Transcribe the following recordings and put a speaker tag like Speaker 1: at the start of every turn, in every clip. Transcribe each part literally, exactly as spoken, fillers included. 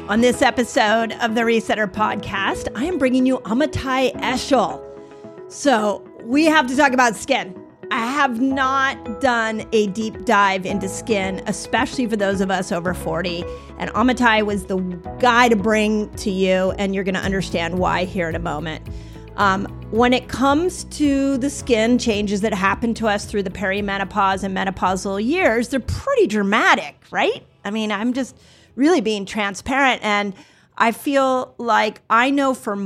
Speaker 1: On this episode of the Resetter Podcast, I am bringing you Amitai Eshel. So we have to talk about skin. I have not done a deep dive into skin, especially for those of us over forty. And Amitai was the guy to bring to you, and you're going to understand why here in a moment. Um, when it comes to the skin changes that happen to us through the perimenopause and menopausal years, they're pretty dramatic, right? I mean, I'm just really being transparent. And I feel like I know for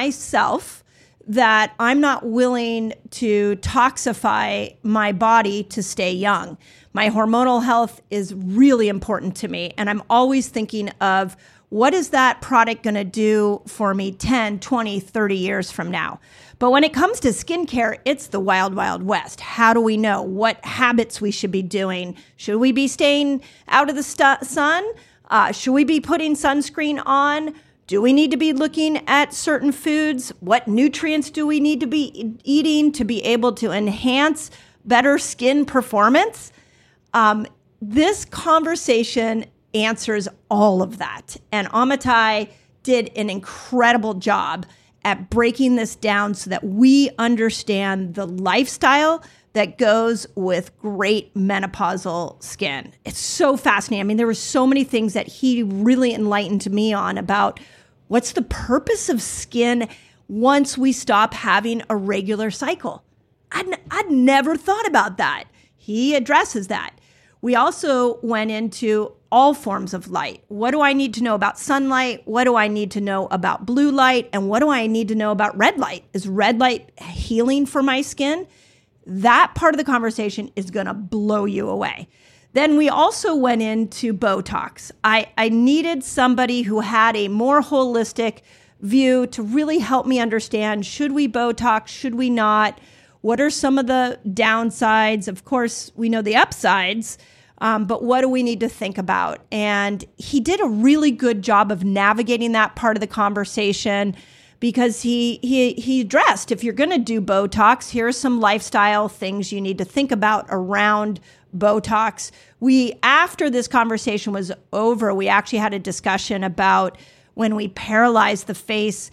Speaker 1: myself that I'm not willing to toxify my body to stay young. My hormonal health is really important to me. And I'm always thinking of what is that product going to do for me ten, twenty, thirty years from now? But when it comes to skincare, it's the wild, wild west. How do we know what habits we should be doing? Should we be staying out of the stu- sun? Uh, should we be putting sunscreen on? Do we need to be looking at certain foods? What nutrients do we need to be eating to be able to enhance better skin performance? Um, this conversation answers all of that. And Amitai did an incredible job at breaking this down so that we understand the lifestyle that goes with great menopausal skin. It's so fascinating. I mean, there were so many things that he really enlightened me on about what's the purpose of skin once we stop having a regular cycle. I'd, n- I'd never thought about that. He addresses that. We also went into all forms of light. What do I need to know about sunlight? What do I need to know about blue light? And what do I need to know about red light? Is red light healing for my skin? That part of the conversation is going to blow you away. Then we also went into Botox. I, I needed somebody who had a more holistic view to really help me understand, should we Botox, should we not? What are some of the downsides? Of course, we know the upsides, um, but what do we need to think about? And he did a really good job of navigating that part of the conversation, because he he he addressed, if you're going to do Botox, here are some lifestyle things you need to think about around Botox. We, after this conversation was over, we actually had a discussion about when we paralyze the face,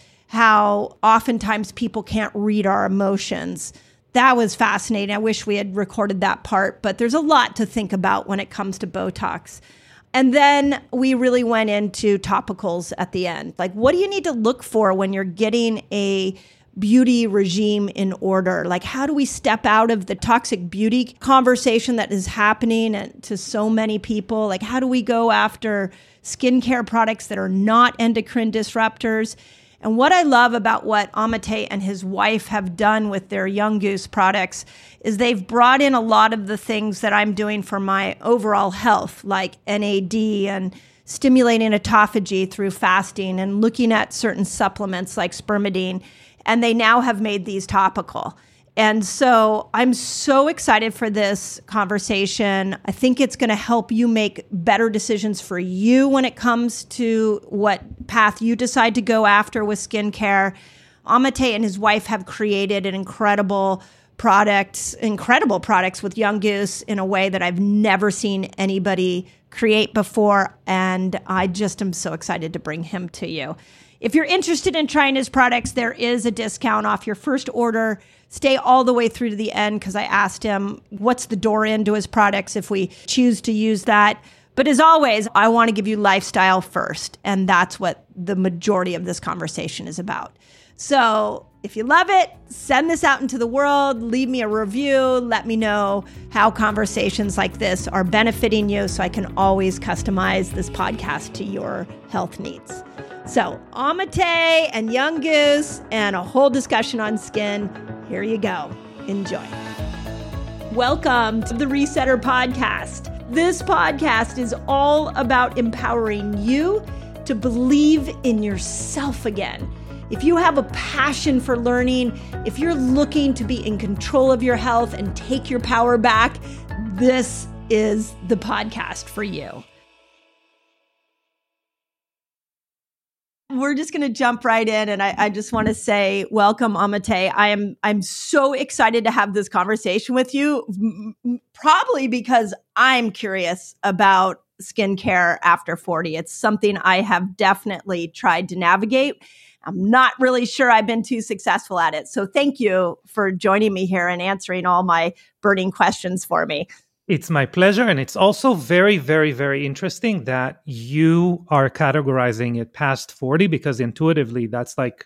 Speaker 1: how oftentimes people can't read our emotions. That was fascinating. I wish we had recorded that part, but there's a lot to think about when it comes to Botox. And then we really went into topicals at the end. Like, what do you need to look for when you're getting a beauty regime in order? Like, how do we step out of the toxic beauty conversation that is happening to so many people? Like, how do we go after skincare products that are not endocrine disruptors? And what I love about what Amitai and his wife have done with their Young Goose products is they've brought in a lot of the things that I'm doing for my overall health, like N A D and stimulating autophagy through fasting and looking at certain supplements like spermidine. And they now have made these topical. And so I'm so excited for this conversation. I think it's going to help you make better decisions for you when it comes to what path you decide to go after with skincare. Amitai and his wife have created an incredible products, incredible products with Young Goose in a way that I've never seen anybody create before. And I just am so excited to bring him to you. If you're interested in trying his products, there is a discount off your first order. Stay all the way through to the end, because I asked him what's the door into his products if we choose to use that. But as always, I want to give you lifestyle first, and that's what the majority of this conversation is about. So if you love it, send this out into the world, leave me a review, let me know how conversations like this are benefiting you so I can always customize this podcast to your health needs. So Amitai and Young Goose and a whole discussion on skin. Here you go. Enjoy. Welcome to the Resetter Podcast. This podcast is all about empowering you to believe in yourself again. If you have a passion for learning, if you're looking to be in control of your health and take your power back, this is the podcast for you. We're just going to jump right in, and I, I just want to say welcome, Amitai. I am I'm so excited to have this conversation with you, m- probably because I'm curious about skincare after forty. It's something I have definitely tried to navigate. I'm not really sure I've been too successful at it. So thank you for joining me here and answering all my burning questions for me.
Speaker 2: It's my pleasure. And it's also very, very, very interesting that you are categorizing it past forty, because intuitively that's like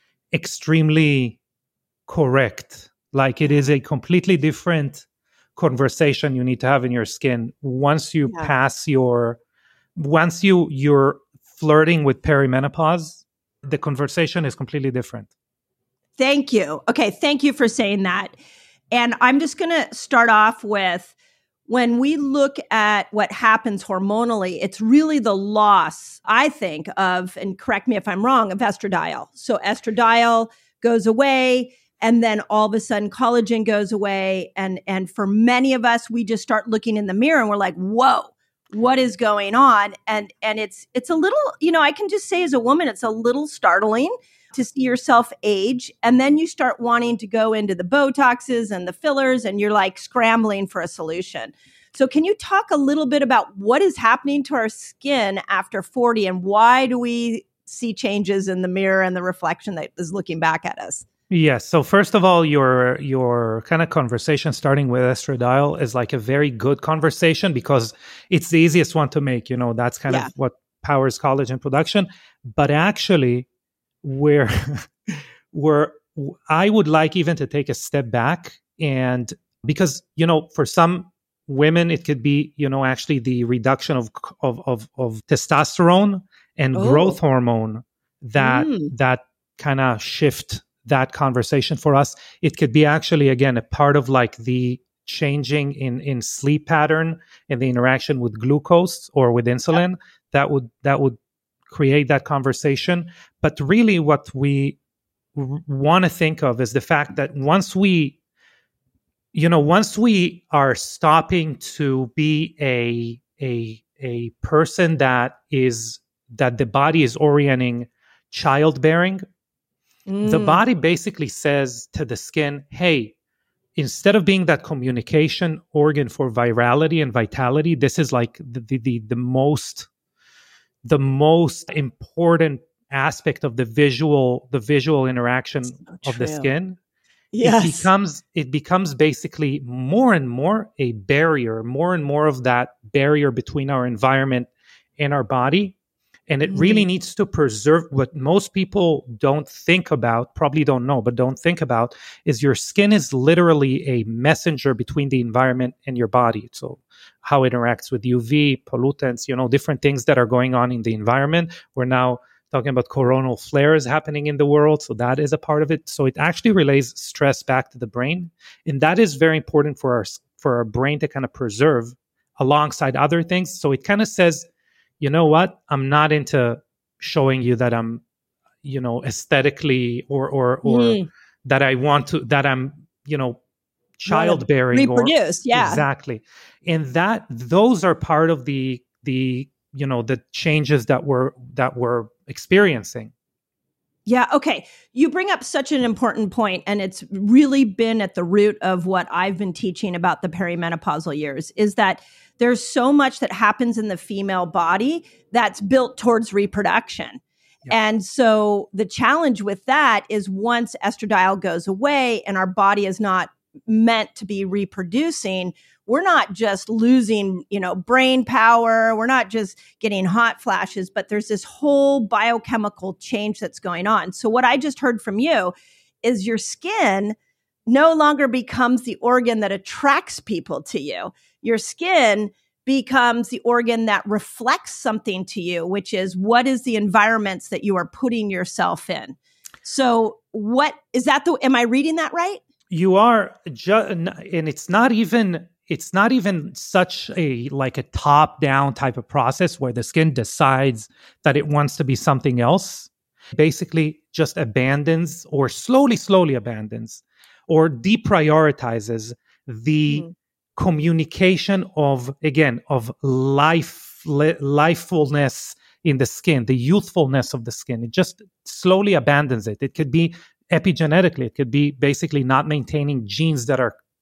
Speaker 2: extremely correct. Like it is a completely different conversation you need to have in your skin once you yeah. pass your, once you, you're flirting with perimenopause, the conversation is completely different.
Speaker 1: Thank you. Okay. Thank you for saying that. And I'm just going to start off with, when we look at what happens hormonally, it's really the loss, I think, of, and correct me if I'm wrong, of estradiol. So estradiol goes away, and then all of a sudden collagen goes away. And, and for many of us, we just start looking in the mirror and we're like, whoa, what is going on? And, and it's, it's a little, you know, I can just say as a woman, it's a little startling to see yourself age. And then you start wanting to go into the Botoxes and the fillers, and you're like scrambling for a solution. So can you talk a little bit about what is happening to our skin after forty, and why do we see changes in the mirror and the reflection that is looking back at us?
Speaker 2: Yes. So first of all, your your kind of conversation starting with estradiol is like a very good conversation, because it's the easiest one to make. You know, that's kind yeah. of what powers collagen production. But actually, where where I would like even to take a step back, and because, you know, for some women it could be, you know, actually the reduction of of of, of testosterone and oh. growth hormone that mm. that kind of shift that conversation for us. It could be actually, again, a part of like the changing in in sleep pattern and the interaction with glucose or with insulin. Yep. that would that would create that conversation. But really what we r- want to think of is the fact that once we, you know, once we are stopping to be a, a, a person that is, that the body is orienting childbearing, mm. the body basically says to the skin, hey, instead of being that communication organ for virality and vitality, this is like the, the, the, the most the most important aspect of the visual, the visual interaction so of the skin. Yes. It becomes, it becomes basically more and more a barrier, more and more of that barrier between our environment and our body. And it mm-hmm. really needs to preserve. What most people don't think about, probably don't know, but don't think about, is your skin is literally a messenger between the environment and your body. So how it interacts with U V, pollutants, you know, different things that are going on in the environment. We're now talking about coronal flares happening in the world. So that is a part of it. So it actually relays stress back to the brain. And that is very important for our, for our brain to kind of preserve alongside other things. So it kind of says, you know what? I'm not into showing you that I'm, you know, aesthetically or or or mm. that I want to, that I'm, you know, childbearing or
Speaker 1: reproduce. Yeah,
Speaker 2: exactly. And that those are part of the the you know the changes that we're that we're experiencing.
Speaker 1: Yeah. Okay. You bring up such an important point, and it's really been at the root of what I've been teaching about the perimenopausal years, is that there's so much that happens in the female body that's built towards reproduction. Yeah. And so the challenge with that is once estradiol goes away and our body is not meant to be reproducing, we're not just losing, you know, brain power. We're not just getting hot flashes, but there's this whole biochemical change that's going on. So what I just heard from you is your skin no longer becomes the organ that attracts people to you. Your skin becomes the organ that reflects something to you, which is what is the environments that you are putting yourself in. So what is that? The, am I reading that right?
Speaker 2: You are, ju- and it's not even, it's not even such a, like a top down type of process where the skin decides that it wants to be something else. Basically just abandons or slowly, slowly abandons or deprioritizes the mm. communication of, again, of life, li- lifefulness in the skin, the youthfulness of the skin. It just slowly abandons it. It could be epigenetically. It could be basically not maintaining genes that are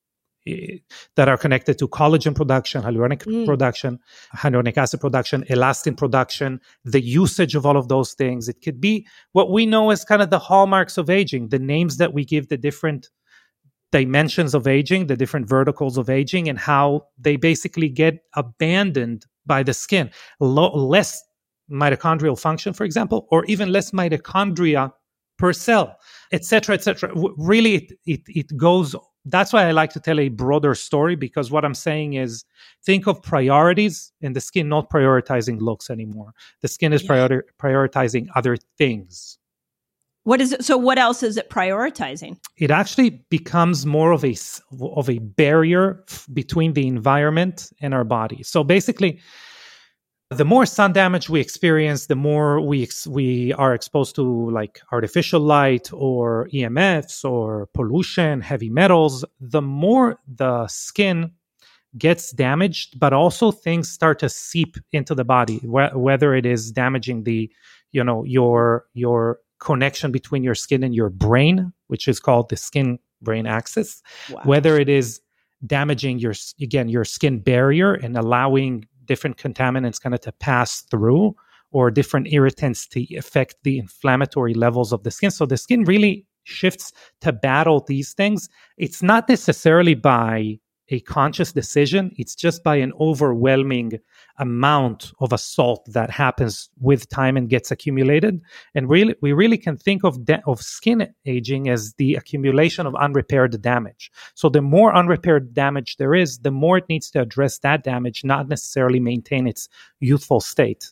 Speaker 2: that are connected to collagen production, hyaluronic
Speaker 1: Mm.
Speaker 2: production, hyaluronic acid production, elastin production, the usage of all of those things. It could be what we know as kind of the hallmarks of aging, the names that we give the different dimensions of aging, the different verticals of aging, and how they basically get abandoned by the skin. Lo- less mitochondrial function, for example, or even less mitochondria per cell, et cetera, et cetera. W- really, it, it, it goes. That's why I like to tell a broader story, because what I'm saying is, think of priorities in the skin, not prioritizing looks anymore. The skin is
Speaker 1: Yeah.
Speaker 2: priori- prioritizing other things.
Speaker 1: What is it? So what else is it prioritizing?
Speaker 2: It actually becomes more of a s- of a barrier f- between the environment and our body. So basically, the more sun damage we experience, the more we ex- we are exposed to like artificial light or E M Fs or pollution, heavy metals, the more the skin gets damaged, but also things start to seep into the body, wh- whether it is damaging the, you know, your your connection between your skin and your brain, which is called the skin brain axis,
Speaker 1: Wow.
Speaker 2: whether it is damaging your, again, your skin barrier and allowing different contaminants kind of to pass through, or different irritants to affect the inflammatory levels of the skin. So the skin really shifts to battle these things. It's not necessarily by a conscious decision. It's just by an overwhelming amount of assault that happens with time and gets accumulated. And really, we really can think of de- of skin aging as the accumulation of unrepaired damage. So the more unrepaired damage there is, the more it needs to address that damage, not necessarily maintain its youthful state.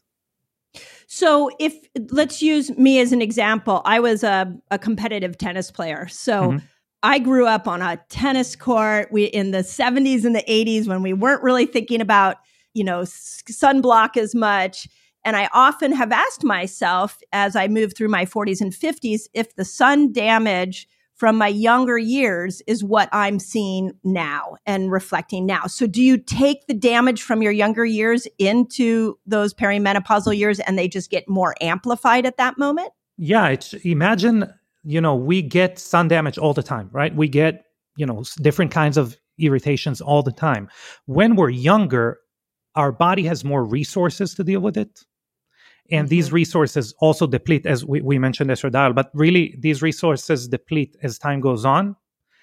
Speaker 1: So if let's use me as an example, I was a, a competitive tennis player. So mm-hmm. I grew up on a tennis court. We in the seventies and the eighties, when we weren't really thinking about, you know, sunblock as much. And I often have asked myself as I move through my forties and fifties, if the sun damage from my younger years is what I'm seeing now and reflecting now. So do you take the damage from your younger years into those perimenopausal years and they just get more amplified at that moment?
Speaker 2: Yeah, it's, imagine, you know, we get sun damage all the time, right? We get, you know, different kinds of irritations all the time. When we're younger, our body has more resources to deal with it. And mm-hmm. these resources also deplete, as we, we mentioned estradiol, but really these resources deplete as time goes on.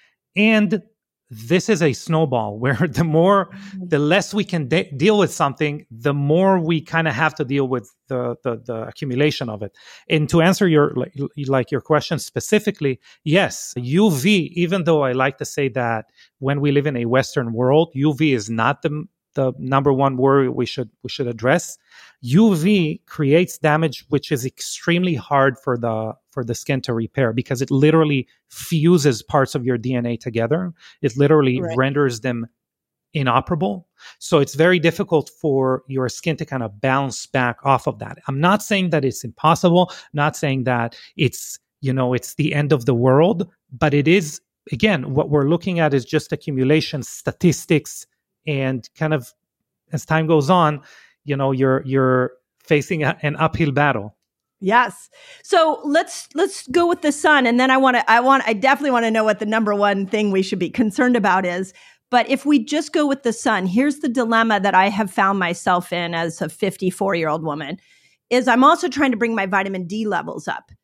Speaker 2: And this is a snowball where the more, the less we can de- deal with something, the more we kind of have to deal with the, the the accumulation of it. And to answer your like, like your question specifically, yes, U V, even though I like to say that when we live in a Western world, U V is not the the number one worry we should we should address. U V creates damage which is extremely hard for the for the skin to repair, because it literally fuses parts of your D N A together. It literally right. renders them inoperable. So it's very difficult for your skin to kind of bounce back off of that. I'm not saying that it's impossible, not saying that it's, you know, it's the end of the world, but it is, again, what we're looking at is just accumulation statistics. And kind of as time goes on, you know, you're you're facing a, an uphill battle.
Speaker 1: Yes. So let's let's go with the sun, and then I want to I want I definitely want to know what the number one thing we should be concerned about is. But if we just go with the sun, here's the dilemma that I have found myself in as a fifty-four-year-old woman, is I'm also trying to bring my vitamin D levels up.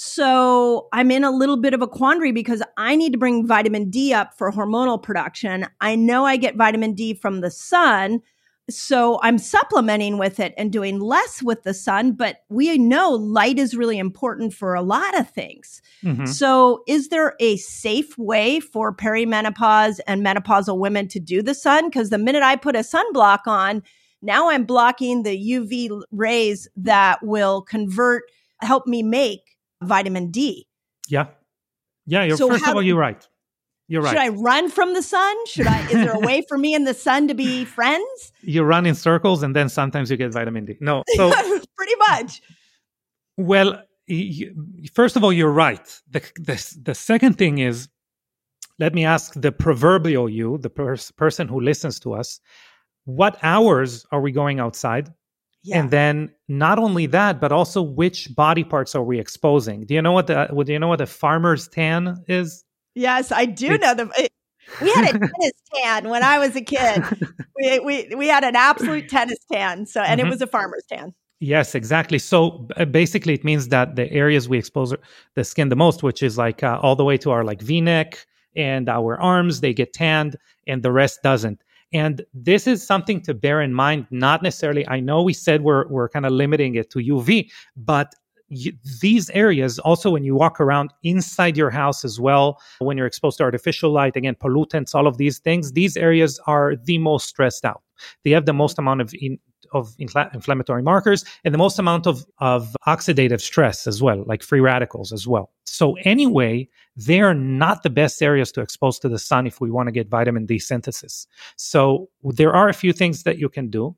Speaker 1: So I'm in a little bit of a quandary because I need to bring vitamin D up for hormonal production. I know I get vitamin D from the sun, so I'm supplementing with it and doing less with the sun. But we know light is really important for a lot of things. Mm-hmm. So is there a safe way for perimenopause and menopausal women to do the sun? Because the minute I put a sunblock on, now I'm blocking the U V rays that will convert, help me make vitamin D.
Speaker 2: Yeah. Yeah. You're, so first how, of all, you're right. You're right.
Speaker 1: Should I run from the sun? Should I, is there a way for me and the sun to be friends?
Speaker 2: You run in circles and then sometimes you get vitamin D. No. So
Speaker 1: pretty much.
Speaker 2: Well, you, first of all, you're right. The, the, the second thing is, let me ask the proverbial you, the pers- person who listens to us, what hours are we going outside? Yeah. And then not only that, but also which body parts are we exposing? Do you know what the do you know what a farmer's tan is?
Speaker 1: Yes, I do
Speaker 2: it's,
Speaker 1: know the. We had a tennis tan when I was a kid. we, we, we had an absolute tennis tan. So, and mm-hmm. it was a farmer's tan.
Speaker 2: Yes, exactly. So uh, basically it means that the areas we expose the skin the most, which is like uh, all the way to our like V-neck and our arms, they get tanned and the rest doesn't. And this is something to bear in mind, not necessarily, I know we said we're we're kind of limiting it to U V, but y- these areas also when you walk around inside your house as well, when you're exposed to artificial light, again, pollutants, all of these things, these areas are the most stressed out. They have the most amount of in, of infl- inflammatory markers and the most amount of, of oxidative stress as well, like free radicals as well. So anyway, they are not the best areas to expose to the sun if we want to get vitamin D synthesis. So there are a few things that you can do,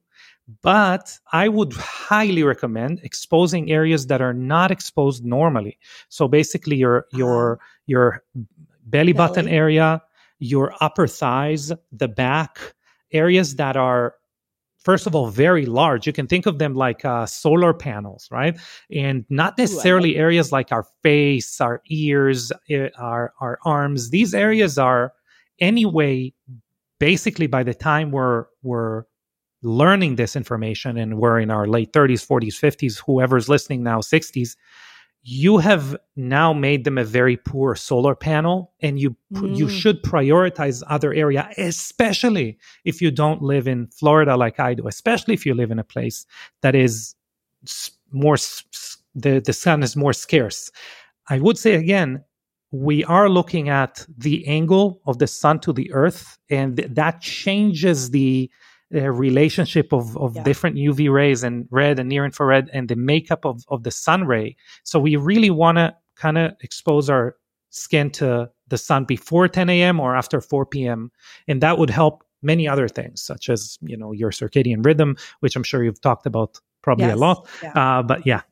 Speaker 2: but I would highly recommend exposing areas that are not exposed normally. So basically your, your, your belly button belly. area, your upper thighs, the back, areas that are first of all, very large. You can think of them like uh, solar panels, right? And not necessarily right. areas like our face, our ears, our, our arms. These areas are anyway, basically by the time we're, we're learning this information and we're in our late thirties, forties, fifties, whoever's listening now, sixties, you have now made them a very poor solar panel, and you mm. you should prioritize other area, especially if you don't live in Florida like I do, especially if you live in a place that is more, the, the sun is more scarce. I would say again, we are looking at the angle of the sun to the earth, and th- that changes the the relationship of, of yeah. different U V rays and red and near infrared and the makeup of, of the sun ray. So we really want to kind of expose our skin to the sun before ten a.m. or after four p.m. And that would help many other things, such as, you know, your circadian rhythm, which I'm sure you've talked about probably yes. a lot. Yeah. Uh, but yeah.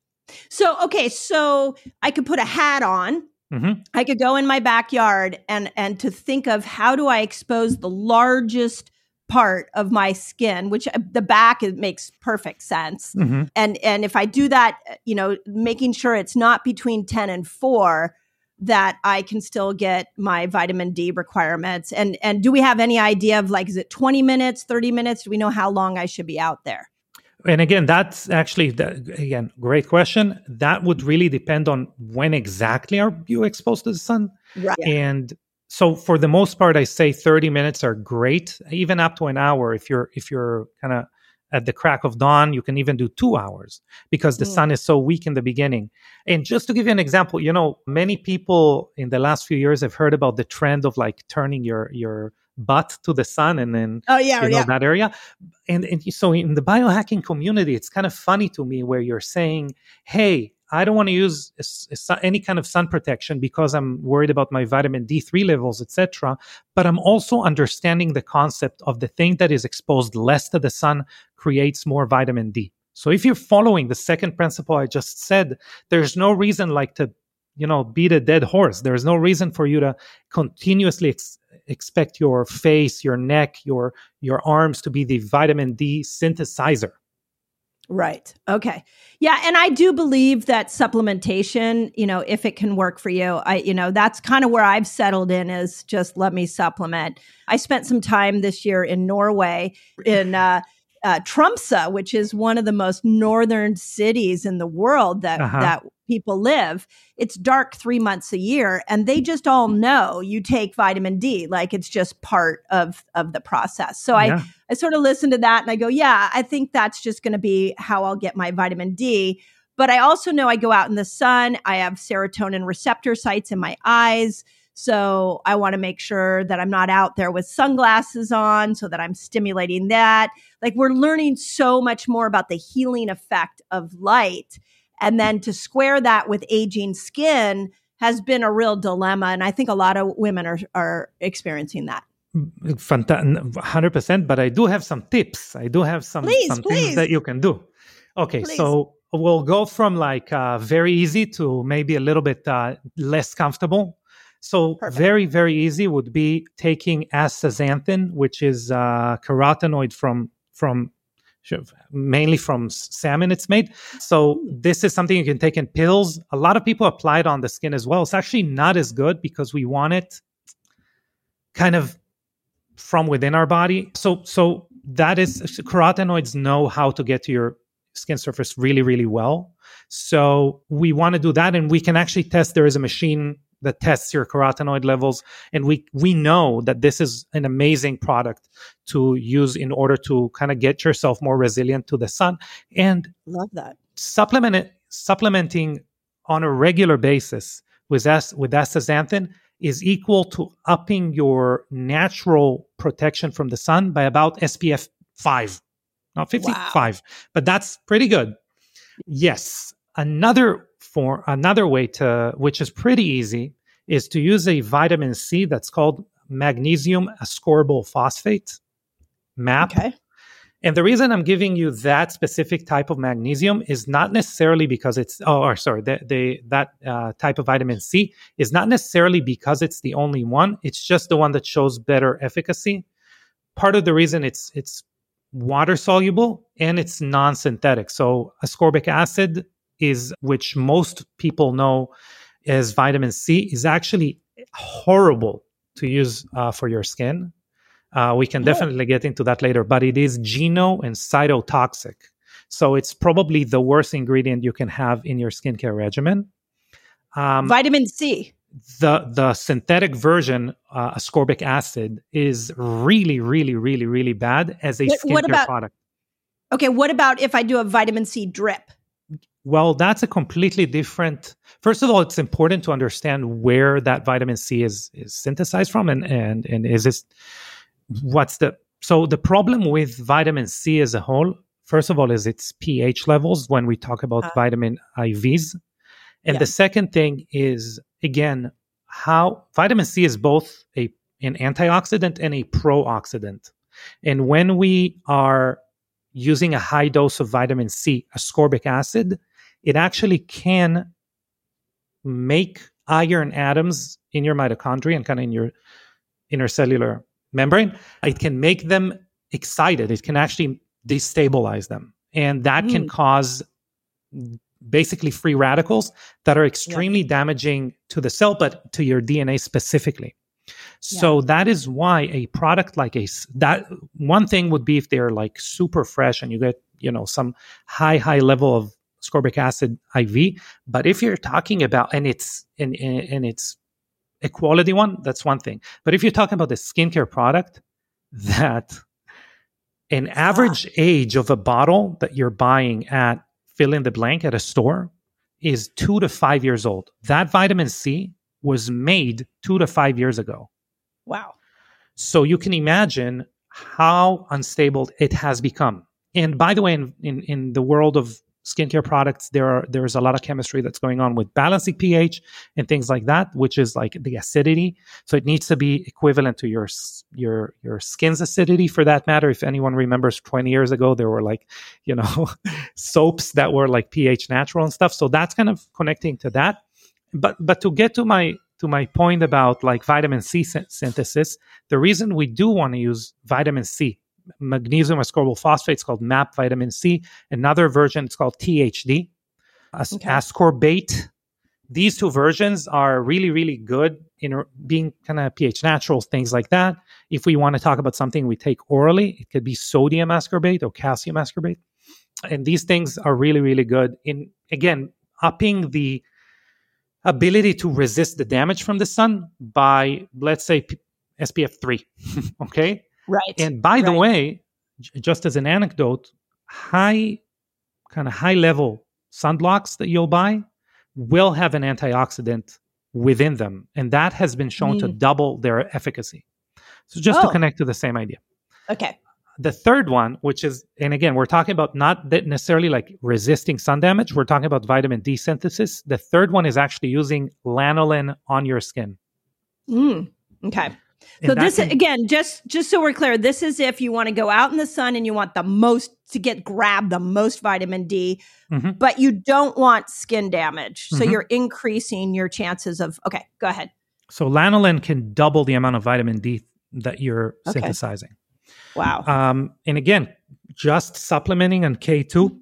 Speaker 1: So, okay. So I could put a hat on. Mm-hmm. I could go in my backyard and, and to think of how do I expose the largest part of my skin, which the back it makes perfect sense. Mm-hmm. And and if I do that, you know, making sure it's not between ten and four, that I can still get my vitamin D requirements. And and do we have any idea of like, is it twenty minutes, thirty minutes? Do we know how long I should be out there?
Speaker 2: And again, that's actually, the, again, great question. That would really depend on when exactly are you exposed to the sun.
Speaker 1: Right.
Speaker 2: And so for the most part, I say thirty minutes are great, even up to an hour. If you're if you're kind of at the crack of dawn, you can even do two hours because the mm. sun is so weak in the beginning. And just to give you an example, you know, many people in the last few years have heard about the trend of like turning your your butt to the sun and then
Speaker 1: oh yeah,
Speaker 2: you know
Speaker 1: yeah.
Speaker 2: that area. And, and so in the biohacking community, it's kind of funny to me where you're saying, hey, I don't want to use a, a, any kind of sun protection because I'm worried about my vitamin D three levels, et cetera. But I'm also understanding the concept of the thing that is exposed less to the sun creates more vitamin D. So if you're following the second principle I just said, there's no reason like to, you know, beat a dead horse. There's no reason for you to continuously ex- expect your face, your neck, your your arms to be the vitamin D synthesizer.
Speaker 1: Right. Okay. Yeah. And I do believe that supplementation, you know, if it can work for you, I, you know, that's kind of where I've settled in is just let me supplement. I spent some time this year in Norway in uh, uh, Tromsø, which is one of the most northern cities in the world that, uh-huh. that people live. It's dark three months a year, and they just all know you take vitamin D, like it's just part of, of the process. So yeah. I, I sort of listen to that and I go, yeah, I think that's just going to be how I'll get my vitamin D. But I also know I go out in the sun. I have serotonin receptor sites in my eyes. So I want to make sure that I'm not out there with sunglasses on so that I'm stimulating that. Like we're learning so much more about the healing effect of light. And then to square that with aging skin has been a real dilemma. And I think a lot of women are, are experiencing that.
Speaker 2: one hundred percent. But I do have some tips. I do have some,
Speaker 1: please,
Speaker 2: some
Speaker 1: please.
Speaker 2: things that you can do. Okay,
Speaker 1: please.
Speaker 2: So we'll go from like uh, very easy to maybe a little bit uh, less comfortable. So Perfect. very, very easy would be taking astaxanthin, which is uh, carotenoid from from mainly from salmon it's made. So this is something you can take in pills. A lot of people apply it on the skin as well. It's actually not as good because we want it kind of from within our body. So, so that is, carotenoids know how to get to your skin surface really, really well. So we want to do that, and we can actually test. There is a machine that tests your carotenoid levels, and we we know that this is an amazing product to use in order to kind of get yourself more resilient to the sun. And
Speaker 1: love that.
Speaker 2: Supplement it, supplementing on a regular basis with as, with astaxanthin is equal to upping your natural protection from the sun by about S P F five, not fifty-five, wow. But that's pretty good. Yes. Another for another way to, which is pretty easy, is to use a vitamin C that's called magnesium ascorbyl phosphate, MAP.
Speaker 1: Okay.
Speaker 2: And the reason I'm giving you that specific type of magnesium is not necessarily because it's, oh, or sorry, the, the, that uh, type of vitamin C is not necessarily because it's the only one. It's just the one that shows better efficacy. Part of the reason it's it's water soluble and it's non-synthetic. So ascorbic acid is, which most people know as vitamin C, is actually horrible to use uh, for your skin. Uh, we can definitely get into that later, but it is geno and cytotoxic. So it's probably the worst ingredient you can have in your skincare regimen.
Speaker 1: Um, vitamin C.
Speaker 2: The the synthetic version, uh, ascorbic acid, is really, really, really, really bad as a what, skincare
Speaker 1: what about,
Speaker 2: product.
Speaker 1: Okay, what about if I do a vitamin C drip?
Speaker 2: Well, that's a completely different. First of all, it's important to understand where that vitamin C is is synthesized from, and and and is this what's the so the problem with vitamin C as a whole. First of all, is its pH levels when we talk about uh, vitamin I Vs, and yeah. the second thing is, again, how vitamin C is both a an antioxidant and a pro-oxidant. And when we are using a high dose of vitamin C, ascorbic acid, it actually can make iron atoms in your mitochondria and kind of in your intercellular membrane. It can make them excited. It can actually destabilize them. And that mm. can cause basically free radicals that are extremely yeah. damaging to the cell, but to your D N A specifically. So yeah. that is why a product like a, that one thing would be if they're like super fresh and you get, you know, some high, high level of ascorbic acid I V. But if you're talking about, and it's, and, and it's a quality one, that's one thing. But if you're talking about the skincare product, that an average ah. age of a bottle that you're buying at fill in the blank at a store is two to five years old. That vitamin C was made two to five years ago.
Speaker 1: Wow.
Speaker 2: So you can imagine how unstable it has become. And by the way, in, in, in the world of skincare products, there are there's a lot of chemistry that's going on with balancing pH and things like that, which is like the acidity. So it needs to be equivalent to your your your skin's acidity, for that matter. If anyone remembers twenty years ago, there were like, you know, soaps that were like pH natural and stuff. So that's kind of connecting to that. But but to get to my to my point about like vitamin C synthesis, the reason we do want to use vitamin C, magnesium ascorbyl phosphate, it's called MAP vitamin C. Another version, it's called T H D, as- okay. ascorbate. These two versions are really, really good in being kind of pH natural, things like that. If we want to talk about something we take orally, it could be sodium ascorbate or calcium ascorbate. And these things are really, really good in, again, upping the ability to resist the damage from the sun by, let's say, P- S P F three. Okay?
Speaker 1: Right.
Speaker 2: And by
Speaker 1: right.
Speaker 2: the way, j- just as an anecdote, high, kind of high level sunblocks that you'll buy will have an antioxidant within them. And that has been shown mm. to double their efficacy. So just oh. to connect to the same idea.
Speaker 1: Okay.
Speaker 2: The third one, which is, and again, we're talking about not that necessarily like resisting sun damage. We're talking about vitamin D synthesis. The third one is actually using lanolin on your skin.
Speaker 1: Mm. Okay. So this can, again, just just so we're clear, this is if you want to go out in the sun and you want the most to get grab the most vitamin D, mm-hmm. but you don't want skin damage. So mm-hmm. you're increasing your chances of. Okay, go ahead.
Speaker 2: So lanolin can double the amount of vitamin D that you're okay. synthesizing.
Speaker 1: Wow.
Speaker 2: Um, and again, just supplementing on K two,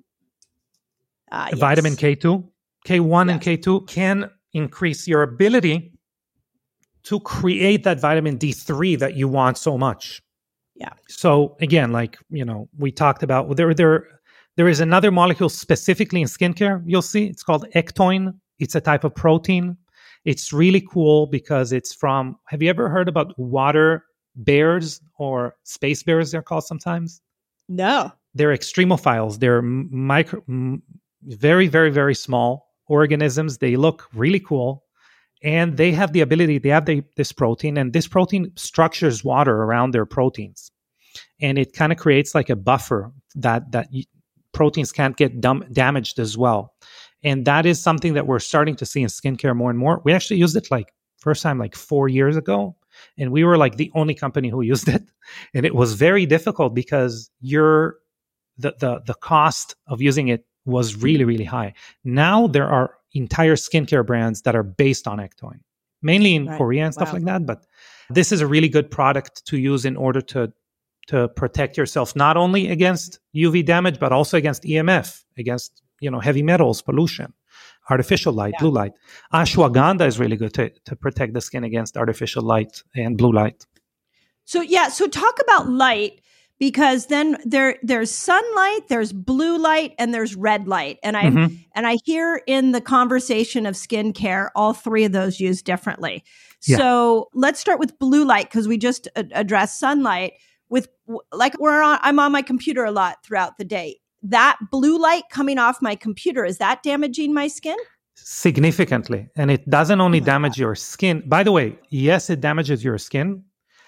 Speaker 2: uh, yes. vitamin K two, K one yes. and K two can increase your ability to create that vitamin D three that you want so much.
Speaker 1: Yeah.
Speaker 2: So again, like, you know, we talked about, there, there, there is another molecule specifically in skincare, you'll see. It's called ectoin. It's a type of protein. It's really cool because it's from, have you ever heard about water bears or space bears, they're called sometimes?
Speaker 1: No.
Speaker 2: They're extremophiles. They're micro, very, very, very small organisms. They look really cool. And they have the ability, they have the, this protein, and this protein structures water around their proteins. And it kind of creates like a buffer that, that proteins can't get dum- damaged as well. And that is something that we're starting to see in skincare more and more. We actually used it like first time like four years ago. And we were like the only company who used it. And it was very difficult because you're, the, the, the cost of using it was really, really high. Now there are entire skincare brands that are based on ectoin, mainly in right. Korea and stuff wow. like that. But this is a really good product to use in order to to protect yourself, not only against U V damage, but also against E M F, against, you know, heavy metals, pollution, artificial light, yeah. blue light. Ashwagandha is really good to, to protect the skin against artificial light and blue light.
Speaker 1: So, yeah. So talk about light, because then there there's sunlight, there's blue light, and there's red light. And I mm-hmm. and I hear in the conversation of skincare, all three of those used differently. Yeah. So let's start with blue light, because we just a- addressed sunlight. With like we're on, I'm on my computer a lot throughout the day. That blue light coming off my computer, is that damaging my skin?
Speaker 2: Significantly. And it doesn't only oh damage God. your skin. By the way, yes, it damages your skin.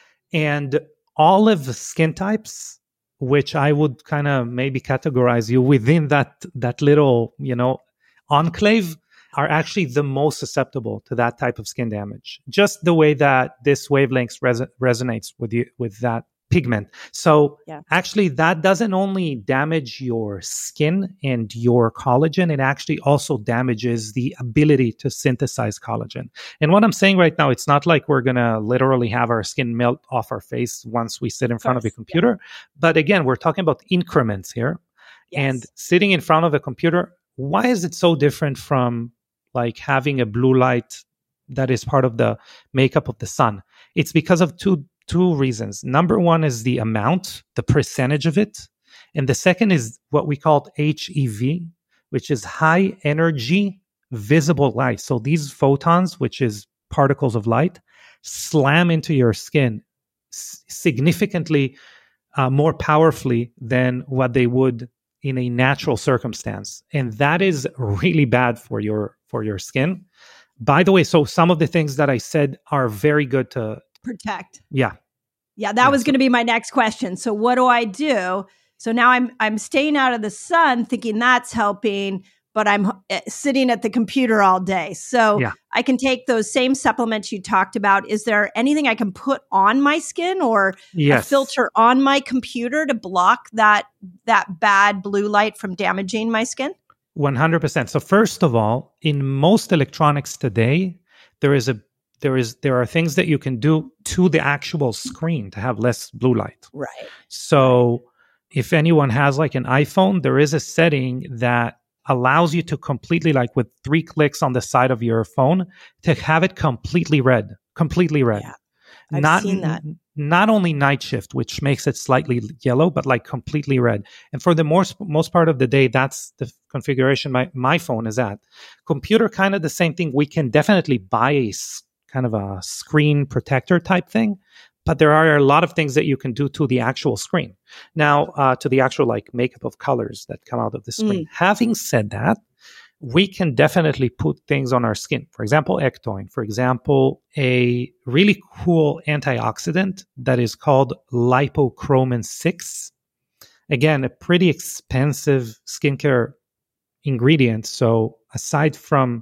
Speaker 2: And all of the skin types, which I would kind of maybe categorize you within that, that little, you know, enclave, are actually the most susceptible to that type of skin damage. Just the way that this wavelength res- resonates with you, with that pigment. So yeah. actually that doesn't only damage your skin and your collagen, it actually also damages the ability to synthesize collagen. And what I'm saying right now, it's not like we're going to literally have our skin melt off our face once we sit in front of, of a computer. Yeah. But again, we're talking about increments here. Yes. And sitting in front of a computer, why is it so different from like having a blue light that is part of the makeup of the sun? It's because of two Two reasons. Number one is the amount, the percentage of it. And the second is what we call H E V, which is high energy visible light. So these photons, which is particles of light, slam into your skin s- significantly uh, more powerfully than what they would in a natural circumstance. And that is really bad for your, for your skin. By the way, so some of the things that I said are very good to
Speaker 1: protect.
Speaker 2: Yeah.
Speaker 1: Yeah, that yeah, was so. going to be my next question. So what do I do? So now I'm I'm staying out of the sun thinking that's helping, but I'm uh, sitting at the computer all day. So yeah. I can take those same supplements you talked about. Is there anything I can put on my skin or yes. a filter on my computer to block that that bad blue light from damaging my skin?
Speaker 2: one hundred percent. So first of all, in most electronics today, there is a There is there are things that you can do to the actual screen to have less blue light.
Speaker 1: Right.
Speaker 2: So if anyone has like an iPhone, there is a setting that allows you to completely, like with three clicks on the side of your phone, to have it completely red, completely red.
Speaker 1: Yeah, I've
Speaker 2: not,
Speaker 1: seen that.
Speaker 2: N- not only night shift, which makes it slightly yellow, but like completely red. And for the most, most part of the day, that's the configuration my, my phone is at. Computer, kind of the same thing. We can definitely buy a kind of a screen protector type thing, but there are a lot of things that you can do to the actual screen. Now, uh, to the actual like makeup of colors that come out of the screen. Mm. Having said that, we can definitely put things on our skin. For example, ectoin. For example, a really cool antioxidant that is called lipochromin six. Again, a pretty expensive skincare ingredient. So aside from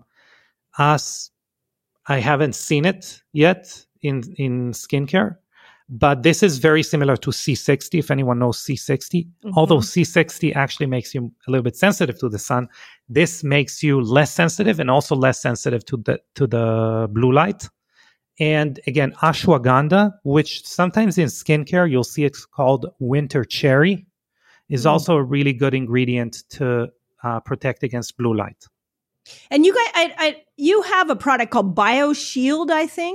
Speaker 2: us, I haven't seen it yet in, in skincare, but this is very similar to C sixty, if anyone knows C sixty. Mm-hmm. Although C sixty actually makes you a little bit sensitive to the sun, this makes you less sensitive and also less sensitive to the to the blue light. And again, ashwagandha, which sometimes in skincare, you'll see it's called winter cherry, is mm. also a really good ingredient to uh, protect against blue light.
Speaker 1: And you guys, I, I, you have a product called BioShield, I think.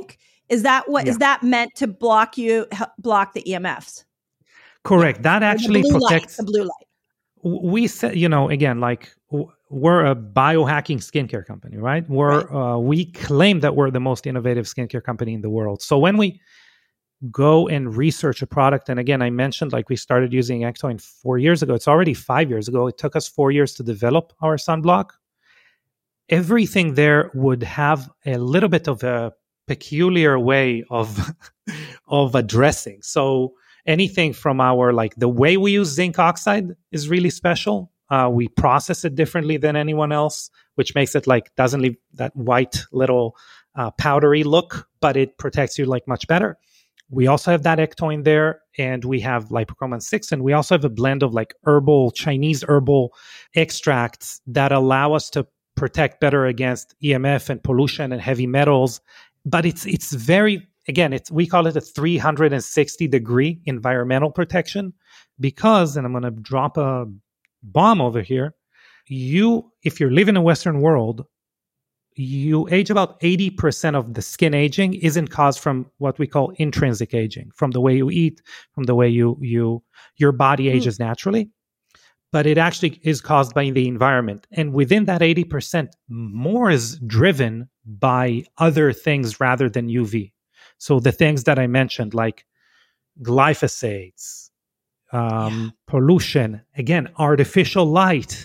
Speaker 1: Is that what
Speaker 2: Yeah.
Speaker 1: is that meant to block you block the E M Fs?
Speaker 2: Correct. That actually
Speaker 1: the blue
Speaker 2: protects
Speaker 1: light, the blue light.
Speaker 2: We said, you know, again, like we're a biohacking skincare company, right? We're right. Uh, we claim that we're the most innovative skincare company in the world. So when we go and research a product, and again, I mentioned like we started using Ectoine four years ago. It's already five years ago. It took us four years to develop our sunblock. Everything there would have a little bit of a peculiar way of of addressing. So anything from our, like the way we use zinc oxide is really special. Uh, we process it differently than anyone else, which makes it like, doesn't leave that white little uh, powdery look, but it protects you like much better. We also have that Ectoine there, and we have Lipochroman six, and we also have a blend of like herbal, Chinese herbal extracts that allow us to protect better against E M F and pollution and heavy metals. But it's it's very, again, it's we call it a three hundred sixty degree environmental protection because, and I'm going to drop a bomb over here, you, if you're living in a Western world, you age about eighty percent of the skin aging isn't caused from what we call intrinsic aging, from the way you eat, from the way you you your body ages mm. naturally, but it actually is caused by the environment. And within that eighty percent, more is driven by other things rather than U V. So the things that I mentioned, like glyphosates, um, yeah. pollution, again, artificial light,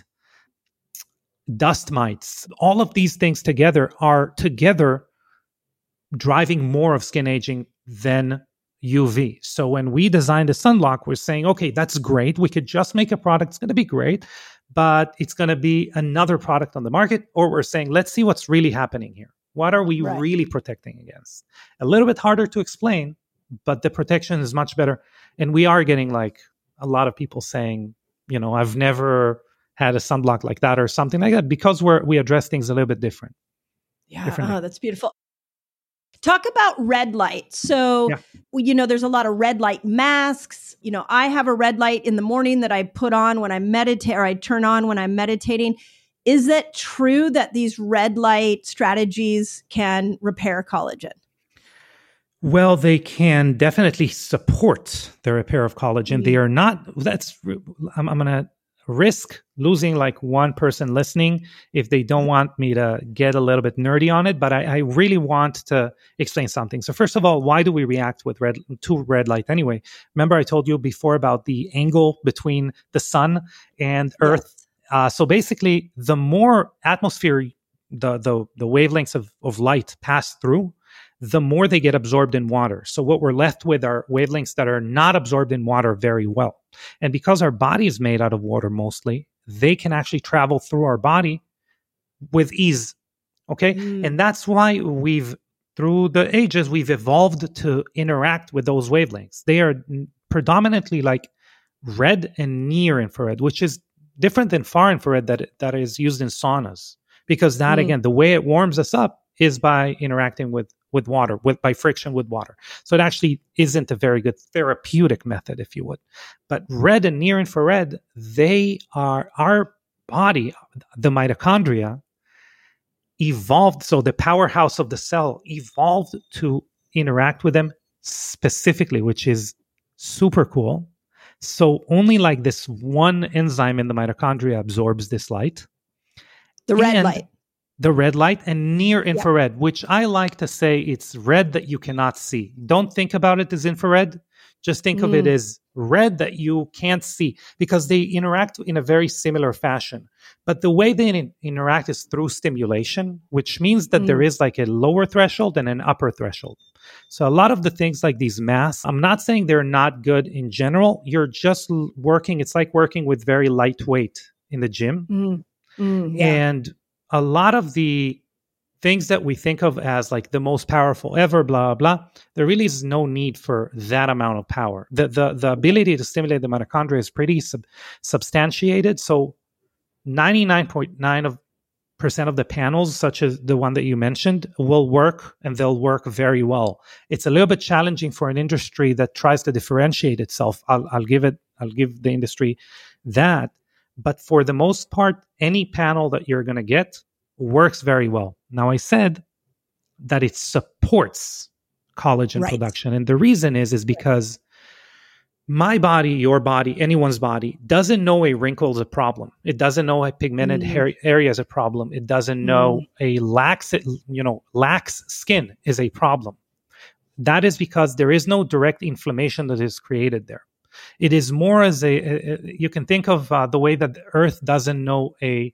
Speaker 2: dust mites, all of these things together are together driving more of skin aging than U V. So when we designed a sunblock, we're saying, okay, that's great. We could just make a product. It's going to be great, but it's going to be another product on the market. Or we're saying, let's see what's really happening here. What are we right. really protecting against? A little bit harder to explain, but the protection is much better. And we are getting like a lot of people saying, you know, I've never had a sunblock like that or something like that, because we're, we address things a little bit different.
Speaker 1: Yeah, oh, that's beautiful. Talk about red light. So, yeah. you know, there's a lot of red light masks. You know, I have a red light in the morning that I put on when I meditate, or I turn on when I'm meditating. Is it true that these red light strategies can repair collagen?
Speaker 2: Well, they can definitely support the repair of collagen. Mm-hmm. They are not, that's, I'm, I'm going to risk losing like one person listening if they don't want me to get a little bit nerdy on it, but I, I really want to explain something. So first of all, why do we react with red to red light anyway? Remember I told you before about the angle between the sun and Earth. Yes. Uh, so basically, the more atmosphere, the the the wavelengths of, of light pass through, the more they get absorbed in water. So what we're left with are wavelengths that are not absorbed in water very well. And because our body is made out of water mostly, they can actually travel through our body with ease. Okay? Mm. And that's why we've, through the ages, we've evolved to interact with those wavelengths. They are predominantly like red and near infrared, which is different than far infrared that, that is used in saunas. Because that, mm. again, the way it warms us up is by interacting with with water, with by friction with water. So it actually isn't a very good therapeutic method, if you would. But red and near infrared, they are, our body, the mitochondria, evolved, so the powerhouse of the cell evolved to interact with them specifically, which is super cool. So only like this one enzyme in the mitochondria absorbs this light.
Speaker 1: The red and light.
Speaker 2: The red light and near infrared, yeah. which I like to say it's red that you cannot see. Don't think about it as infrared. Just think mm. of it as red that you can't see, because they interact in a very similar fashion. But the way they in- interact is through stimulation, which means that mm. there is like a lower threshold and an upper threshold. So a lot of the things like these masks, I'm not saying they're not good in general. You're just working, it's like working with very lightweight in the gym.
Speaker 1: Mm. Mm, yeah.
Speaker 2: And a lot of the things that we think of as like the most powerful ever, blah, blah, there really is no need for that amount of power. The the, the ability to stimulate the mitochondria is pretty sub- substantiated. So ninety-nine point nine percent of the panels, such as the one that you mentioned, will work, and they'll work very well. It's a little bit challenging for an industry that tries to differentiate itself. I'll, I'll give it, I'll give the industry that. But for the most part, any panel that you're going to get works very well. Now, I said that it supports collagen
Speaker 1: right.
Speaker 2: production. And the reason is, is because my body, your body, anyone's body doesn't know a wrinkle is a problem. It doesn't know a pigmented
Speaker 1: Mm.
Speaker 2: hair area is a problem. It doesn't know
Speaker 1: Mm.
Speaker 2: a lax, you know, lax skin is a problem. That is because there is no direct inflammation that is created there. It is more as a, a you can think of uh, the way that the earth doesn't know a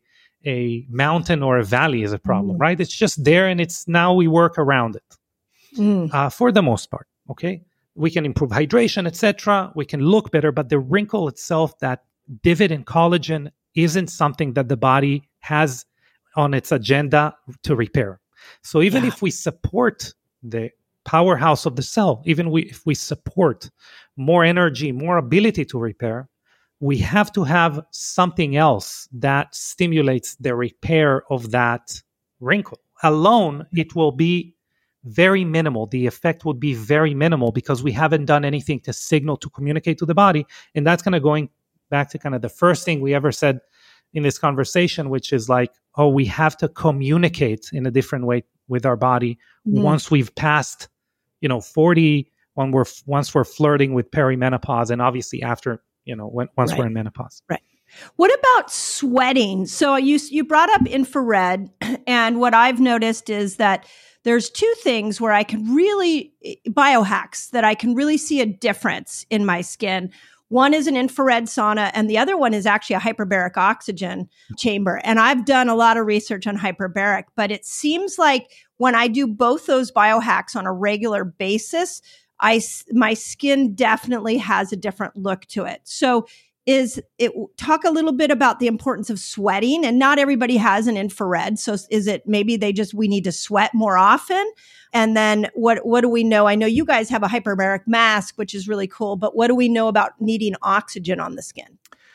Speaker 2: a mountain or a valley is a problem,
Speaker 1: Mm.
Speaker 2: right? It's just there, and it's now we work around it
Speaker 1: Mm.
Speaker 2: uh, for the most part. Okay, we can improve hydration, et cetera. We can look better, but the wrinkle itself, that divot in collagen, isn't something that the body has on its agenda to repair. So even
Speaker 1: Yeah.
Speaker 2: if we support the powerhouse of the cell, even we, if we support more energy, more ability to repair, we have to have something else that stimulates the repair of that wrinkle. Alone, it will be very minimal. The effect would be very minimal because we haven't done anything to signal, to communicate to the body. And that's kind of going back to kind of the first thing we ever said in this conversation, which is like, oh, we have to communicate in a different way with our body
Speaker 1: Mm.
Speaker 2: once we've passed, you know, forty, when we're once we're flirting with perimenopause, and obviously after, you know, when, once
Speaker 1: Right.
Speaker 2: we're in menopause.
Speaker 1: Right. What about sweating? So you you brought up infrared, and what I've noticed is that there's two things where I can really biohacks that I can really see a difference in my skin. One is an infrared sauna, and the other one is actually a hyperbaric oxygen chamber. And I've done a lot of research on hyperbaric, but it seems like when I do both those biohacks on a regular basis, I, my skin definitely has a different look to it. So is it, talk a little bit about the importance of sweating, and not everybody has an infrared. So is it maybe they just, we need to sweat more often? And then what, what do we know? I know you guys have a hyperbaric mask, which is really cool, but what do we know about needing oxygen on the skin?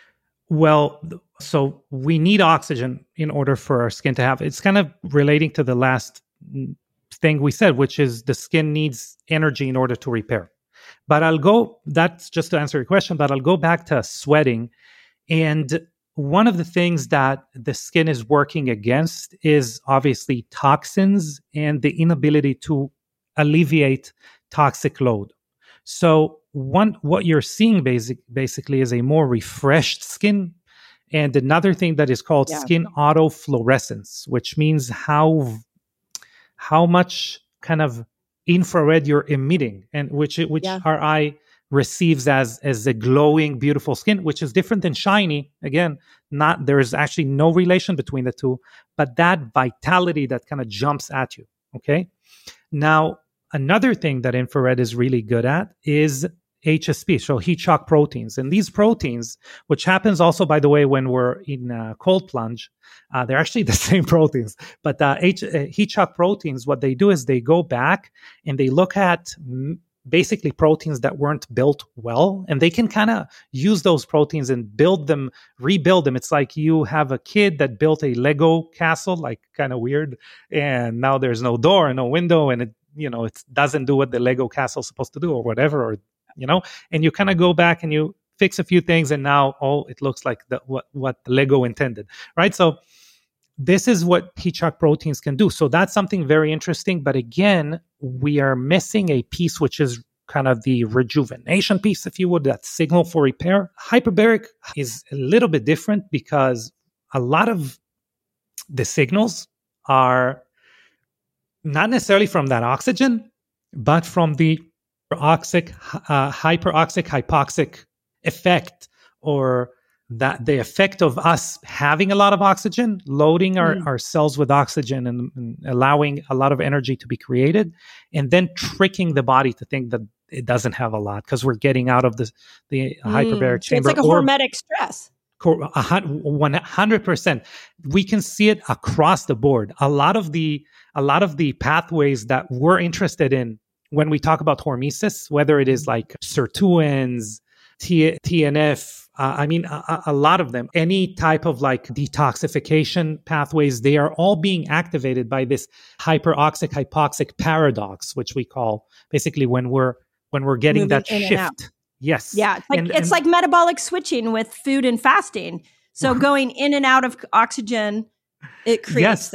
Speaker 2: Well, so we need oxygen in order for our skin to have, it's kind of relating to the last thing we said, which is the skin needs energy in order to repair. But I'll go, that's just to answer your question, but I'll go back to sweating. And one of the things that the skin is working against is obviously toxins and the inability to alleviate toxic load. So one, what you're seeing basic, basically is a more refreshed skin. And another thing that is called
Speaker 1: Yeah.
Speaker 2: skin autofluorescence, which means how, how much kind of infrared you're emitting, and which which
Speaker 1: Yeah.
Speaker 2: our eye receives as as a glowing, beautiful skin, which is different than shiny. Again, not there is actually no relation between the two, but that vitality that kind of jumps at you. Okay. Now, another thing that infrared is really good at is H S P, so heat shock proteins. And these proteins, which happens also, by the way, when we're in a cold plunge, uh, they're actually the same proteins. But uh, H, uh, heat shock proteins, what they do is they go back and they look at m- basically proteins that weren't built well, and they can kind of use those proteins and build them, rebuild them. It's like you have a kid that built a Lego castle, like kind of weird, and now there's no door and no window, and it, you know, it doesn't do what the Lego castle is supposed to do or whatever, or you know, and you kind of go back and you fix a few things, and now, oh, it looks like the, what, what the Lego intended, right? So this is what heat shock proteins can do. So that's something very interesting. But again, we are missing a piece, which is kind of the rejuvenation piece, if you would, that signal for repair. Hyperbaric is a little bit different because a lot of the signals are not necessarily from that oxygen, but from the oxic, uh, hyperoxic, hypoxic effect, or that the effect of us having a lot of oxygen, loading our, mm. our cells with oxygen and, and allowing a lot of energy to be created, and then tricking the body to think that it doesn't have a lot because we're getting out of the, the mm. hyperbaric
Speaker 1: so
Speaker 2: chamber.
Speaker 1: It's like a hormetic stress.
Speaker 2: one hundred percent. We can see it across the board. A lot of the, a lot of the pathways that we're interested in when we talk about hormesis, whether it is like sirtuins, T- TNF, uh, I mean, a, a lot of them, any type of like detoxification pathways, they are all being activated by this hyperoxic hypoxic paradox, which we call basically when we're when we're getting
Speaker 1: Moving
Speaker 2: that shift. Yes.
Speaker 1: Yeah. It's like,
Speaker 2: and,
Speaker 1: it's
Speaker 2: and,
Speaker 1: like metabolic switching with food and fasting. So going in and out of oxygen, it creates
Speaker 2: yes.
Speaker 1: that.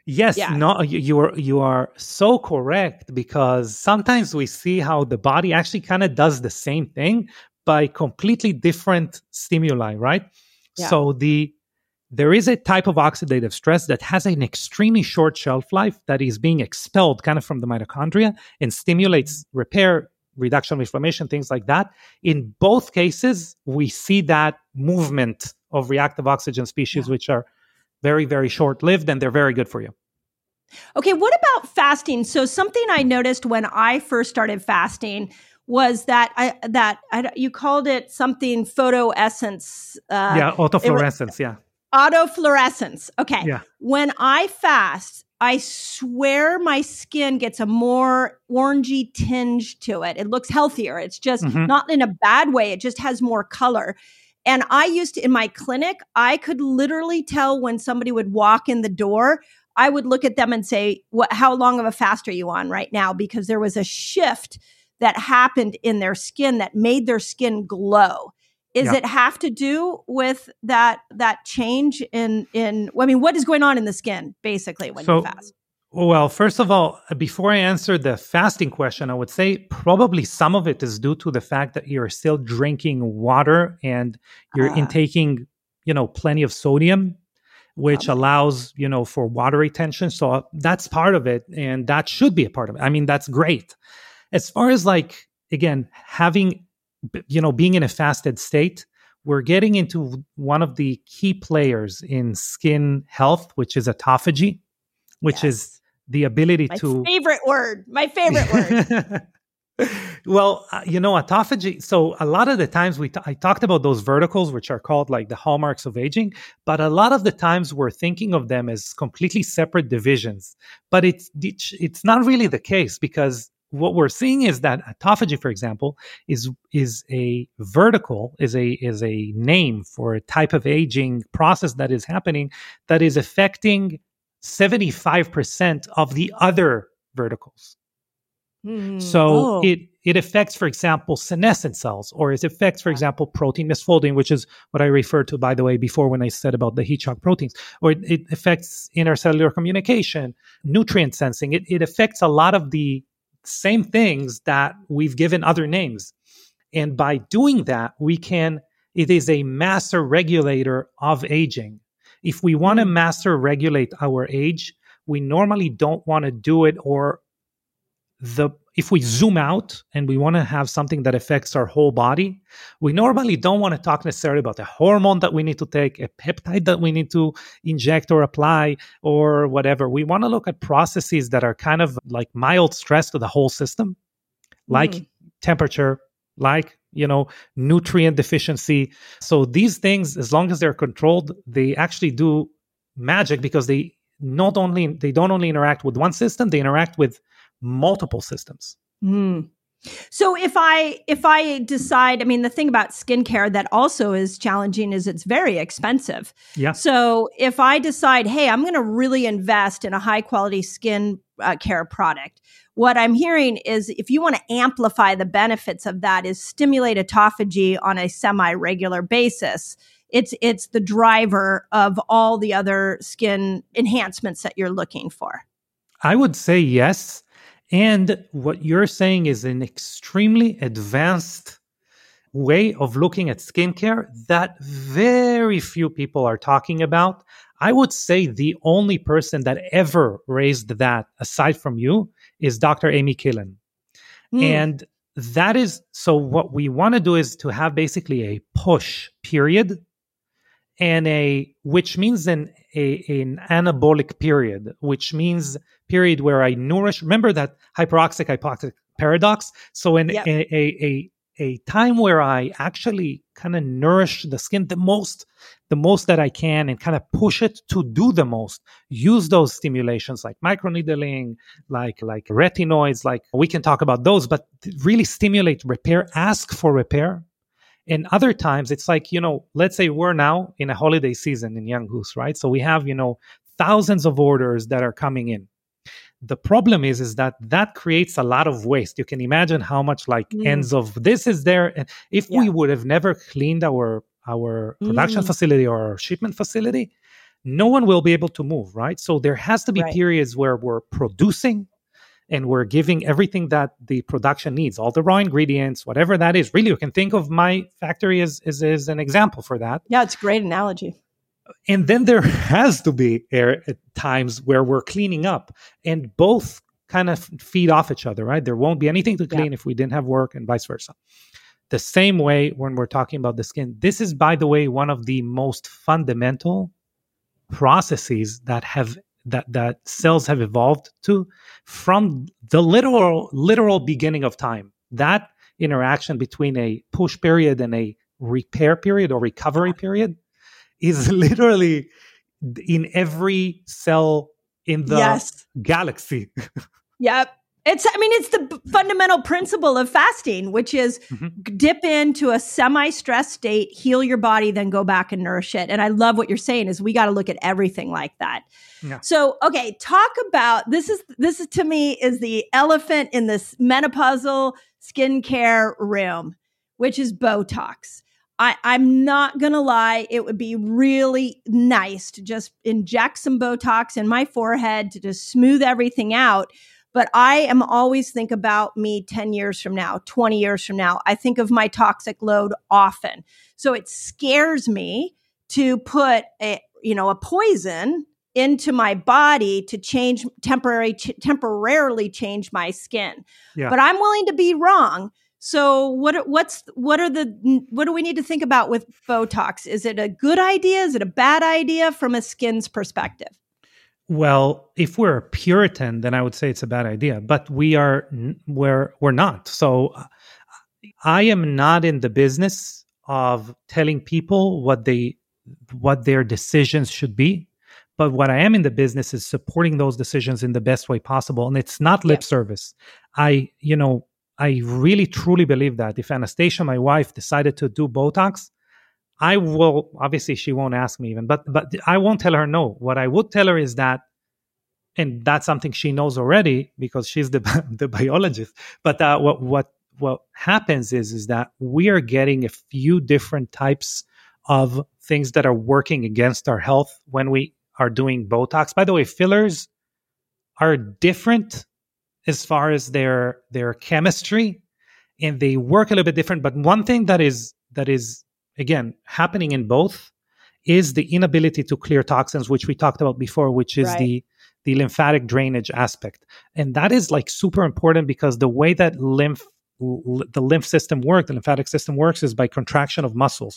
Speaker 2: Yes,
Speaker 1: Yeah.
Speaker 2: no, you, you are you are so correct, because sometimes we see how the body actually kind of does the same thing by completely different stimuli, right?
Speaker 1: Yeah.
Speaker 2: So the there is a type of oxidative stress that has an extremely short shelf life that is being expelled kind of from the mitochondria and stimulates repair, reduction of inflammation, things like that. In both cases, we see that movement of reactive oxygen species,
Speaker 1: Yeah.
Speaker 2: which are very, very short-lived, and they're very good for you.
Speaker 1: Okay, what about fasting? So something I noticed when I first started fasting was that I that I, you called it something photoessence. Uh,
Speaker 2: yeah, autofluorescence. Yeah,
Speaker 1: autofluorescence. Okay,
Speaker 2: yeah.
Speaker 1: when I fast, I swear my skin gets a more orangey tinge to it. It looks healthier. It's just
Speaker 2: Mm-hmm.
Speaker 1: not in a bad way. It just has more color. And I used to, in my clinic, I could literally tell when somebody would walk in the door. I would look at them and say, "What? How long of a fast are you on right now?" Because there was a shift that happened in their skin that made their skin glow. Is
Speaker 2: Yeah.
Speaker 1: it have to do with that that change in in? I mean, what is going on in the skin basically when
Speaker 2: So,
Speaker 1: you fast?
Speaker 2: well, first of all, before I answer the fasting question, I would say probably some of it is due to the fact that you're still drinking water and you're
Speaker 1: Uh,
Speaker 2: intaking, you know, plenty of sodium, which
Speaker 1: probably.
Speaker 2: allows, you know, for water retention. So that's part of it, and that should be a part of it. I mean, that's great. As far as like, again, having, you know, being in a fasted state, we're getting into one of the key players in skin health, which is autophagy, which
Speaker 1: Yes.
Speaker 2: is the ability
Speaker 1: My
Speaker 2: to
Speaker 1: favorite word. My favorite word.
Speaker 2: well, uh, you know, autophagy. So a lot of the times we t- I talked about those verticals, which are called like the hallmarks of aging, but a lot of the times we're thinking of them as completely separate divisions. But it's it's not really the case, because what we're seeing is that autophagy, for example, is is a vertical, is a is a name for a type of aging process that is happening that is affecting seventy-five percent of the other verticals.
Speaker 1: Mm,
Speaker 2: So
Speaker 1: oh,
Speaker 2: it it affects, for example, senescent cells, or it affects, for example, protein misfolding, which is what I referred to, by the way, before when I said about the heat shock proteins, or it, it affects intercellular communication, nutrient sensing. It, it affects a lot of the same things that we've given other names. And by doing that, we can, it is a master regulator of aging. If we want to
Speaker 1: mm,
Speaker 2: master regulate our age, we normally don't want to do it, or the if we zoom out and we want to have something that affects our whole body, we normally don't want to talk necessarily about a hormone that we need to take, a peptide that we need to inject or apply, or whatever. We want to look at processes that are kind of like mild stress to the whole system, like
Speaker 1: mm.
Speaker 2: temperature, like, you know, nutrient deficiency. So these things, as long as they're controlled, they actually do magic, because they not only they don't only interact with one system, they interact with multiple systems.
Speaker 1: Mm. So if I if I decide, I mean, the thing about skincare that also is challenging is it's very expensive.
Speaker 2: Yeah.
Speaker 1: So if I decide, hey, I'm going to really invest in a high quality skin uh, care product, what I'm hearing is if you want to amplify the benefits of that, is stimulate autophagy on a semi regular basis. It's it's the driver of all the other skin enhancements that you're looking for.
Speaker 2: I would say yes. And what you're saying is an extremely advanced way of looking at skincare that very few people are talking about. I would say the only person that ever raised that, aside from you, is Doctor Amy Killen.
Speaker 1: Mm.
Speaker 2: And that is, so what we want to do is to have basically a push period, and a, which means an a, an anabolic period, which means period where I nourish. Remember that hyperoxic hypoxic paradox. So in
Speaker 1: Yep.
Speaker 2: a, a a a time where I actually kind of nourish the skin the most, the most that I can, and kind of push it to do the most. Use those stimulations like microneedling, like like retinoids. Like we can talk about those, but really stimulate repair. Ask for repair. And other times it's like, you know, let's say we're now in a holiday season in Young Goose, right? So we have, you know, thousands of orders that are coming in. The problem is, is that that creates a lot of waste. You can imagine how much like
Speaker 1: Mm.
Speaker 2: ends of this is there. And if
Speaker 1: Yeah.
Speaker 2: we would have never cleaned our, our production
Speaker 1: Mm.
Speaker 2: facility or our shipment facility, no one will be able to move, right? So there has to be
Speaker 1: Right.
Speaker 2: periods where we're producing and we're giving everything that the production needs, all the raw ingredients, whatever that is. Really, you can think of my factory as, as, as an example for that.
Speaker 1: Yeah, it's a great analogy.
Speaker 2: And then there has to be air at times where we're cleaning up, and both kind of feed off each other, right? There won't be anything to clean yeah. if we didn't have work, and vice versa. The same way when we're talking about the skin. This is, by the way, one of the most fundamental processes that have that that cells have evolved to from the literal literal beginning of time. That interaction between a push period and a repair period or recovery period is literally in every cell in the yes. galaxy.
Speaker 1: Yep. It's, I mean, it's the fundamental principle of fasting, which is mm-hmm. dip into a semi-stressed state, heal your body, then go back and nourish it. And I love what you're saying is we got to look at everything like that. Yeah. So, okay, talk about, this is, this is to me is the elephant in this menopausal skincare room, which is Botox. I, I'm not going to lie. It would be really nice to just inject some Botox in my forehead to just smooth everything out. But I am always think about me ten years from now, twenty years from now. I think of my toxic load often. So it scares me to put a, you know, a poison into my body to change temporary, ch- temporarily change my skin. Yeah. But I'm willing to be wrong. So what what's what are the what do we need to think about with Botox? Is it a good idea? Is it a bad idea from a skin's perspective?
Speaker 2: Well, if we're a Puritan, then I would say it's a bad idea. But we are we're we're not. So I am not in the business of telling people what they what their decisions should be. But what I am in the business is supporting those decisions in the best way possible. And it's not lip yeah. service. I, you know, I really truly believe that if Anastasia, my wife, decided to do Botox, I will, obviously she won't ask me even, but but I won't tell her no. What I would tell her is that, and that's something she knows already because she's the the biologist, but uh, what what what happens is, is that we are getting a few different types of things that are working against our health when we are doing Botox. By the way, fillers are different as far as their their chemistry, and they work a little bit different. But one thing that is that is again happening in both is the inability to clear toxins, which we talked about before, which is right. the the lymphatic drainage aspect, and that is like super important because the way that lymph the lymph system works, the lymphatic system works, is by contraction of muscles.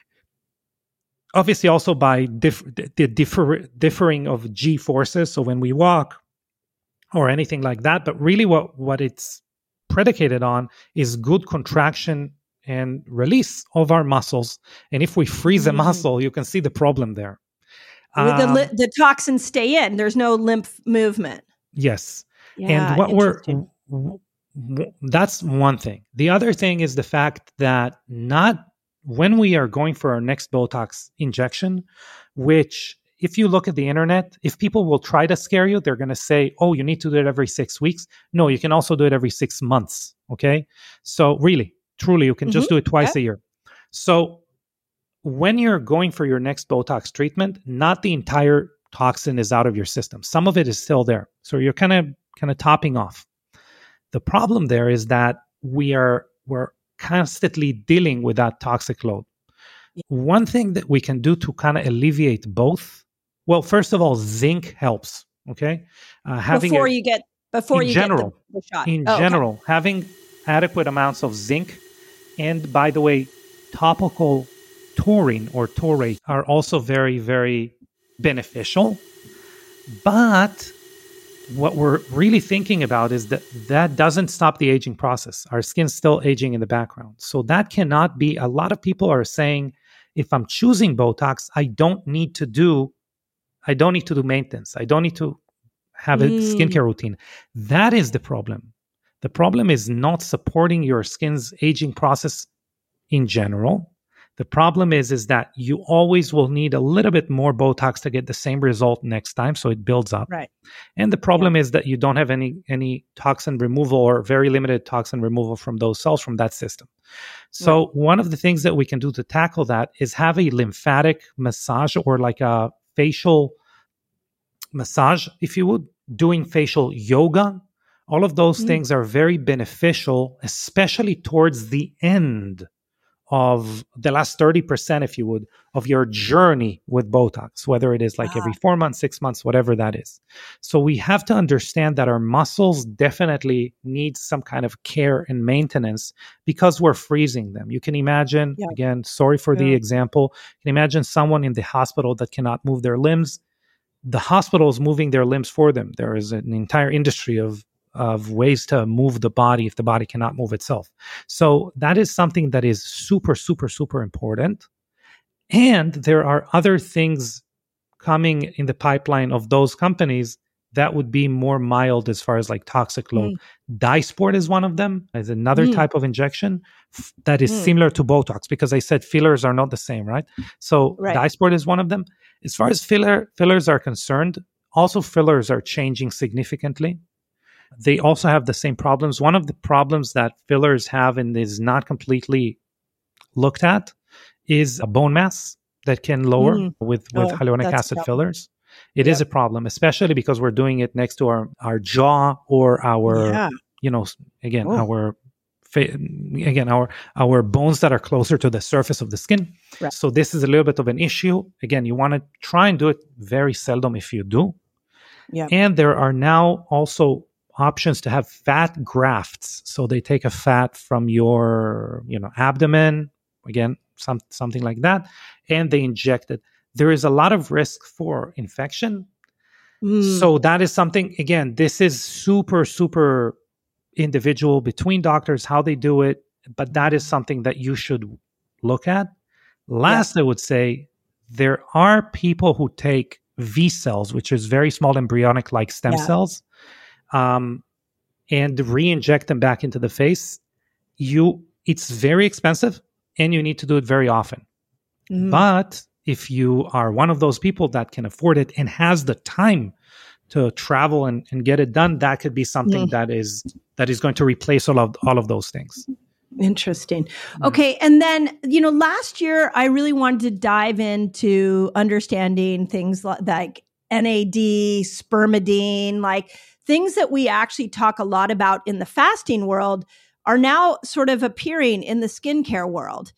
Speaker 2: Obviously, also by diff- the differ- differing of G forces. So when we walk or anything like that, but really what, what it's predicated on is good contraction and release of our muscles. And if we freeze mm-hmm. a muscle, you can see the problem there.
Speaker 1: Um, the, li- the toxins stay in. There's no lymph movement.
Speaker 2: Yes. Yeah, and what we're, w- w- that's one thing. The other thing is the fact that not when we are going for our next Botox injection, which if you look at the internet, if people will try to scare you, they're going to say, oh, you need to do it every six weeks. No, you can also do it every six months. Okay. So really, truly, you can mm-hmm. just do it twice okay. a year. So when you're going for your next Botox treatment, not the entire toxin is out of your system. Some of it is still there. So you're kind of kind of topping off. The problem there is that we are we're constantly dealing with that toxic load. Yeah. One thing that we can do to kind of alleviate both, well, first of all, zinc helps. Okay,
Speaker 1: uh, having before a, you get before
Speaker 2: in
Speaker 1: you
Speaker 2: general,
Speaker 1: get the, the shot.
Speaker 2: In
Speaker 1: oh,
Speaker 2: general,
Speaker 1: okay.
Speaker 2: having adequate amounts of zinc, and by the way, topical taurine or taurate are also very, very beneficial. But what we're really thinking about is that that doesn't stop the aging process. Our skin's still aging in the background. So that cannot be, a lot of people are saying, if I'm choosing Botox, I don't need to do, I don't need to do maintenance. I don't need to have a mm. skincare routine. That is the problem. The problem is not supporting your skin's aging process in general. The problem is, is that you always will need a little bit more Botox to get the same result next time, so it builds up.
Speaker 1: Right.
Speaker 2: And the problem yeah. is that you don't have any any toxin removal or very limited toxin removal from those cells from that system. So right. one of the things that we can do to tackle that is have a lymphatic massage or like a facial massage, if you would, doing facial yoga, all of those mm. things are very beneficial, especially towards the end of the last thirty percent, if you would, of your journey with Botox, whether it is like ah. every four months, six months, whatever that is. So we have to understand that our muscles definitely need some kind of care and maintenance because we're freezing them. You can imagine, yeah. again, sorry for yeah. the example, you can imagine someone in the hospital that cannot move their limbs. The hospital is moving their limbs for them. There is an entire industry of of ways to move the body if the body cannot move itself. So that is something that is super, super, super important. And there are other things coming in the pipeline of those companies that would be more mild as far as like toxic load. Mm. Dysport is one of them. Is another mm. type of injection f- that is mm. similar to Botox, because I said fillers are not the same, right? So right. Dysport is one of them. As far as filler fillers are concerned, also fillers are changing significantly. They also have the same problems. One of the problems that fillers have and is not completely looked at is a bone mass that can lower mm. with, with oh, hyaluronic acid fillers. It yep. is a problem, especially because we're doing it next to our, our jaw or our, yeah. you know, again, oh. our fa- again, our our bones that are closer to the surface of the skin. Right. So this is a little bit of an issue. Again, you want to try and do it very seldom if you do. Yeah. And there are now also options to have fat grafts. So they take a fat from your, you know, abdomen, again, some something like that, and they inject it. There is a lot of risk for infection. Mm. So that is something, again, this is super, super individual between doctors, how they do it, but that is something that you should look at. Last, yeah. I would say, there are people who take V cells, which is very small embryonic like stem yeah. cells, um, and re-inject them back into the face. You, it's very expensive, and you need to do it very often. Mm. But if you are one of those people that can afford it and has the time to travel and, and get it done, that could be something mm. that is that is going to replace all of all of those things.
Speaker 1: Interesting. Okay. And then, you know, last year I really wanted to dive into understanding things like N A D, spermidine, like things that we actually talk a lot about in the fasting world are now sort of appearing in the skincare world.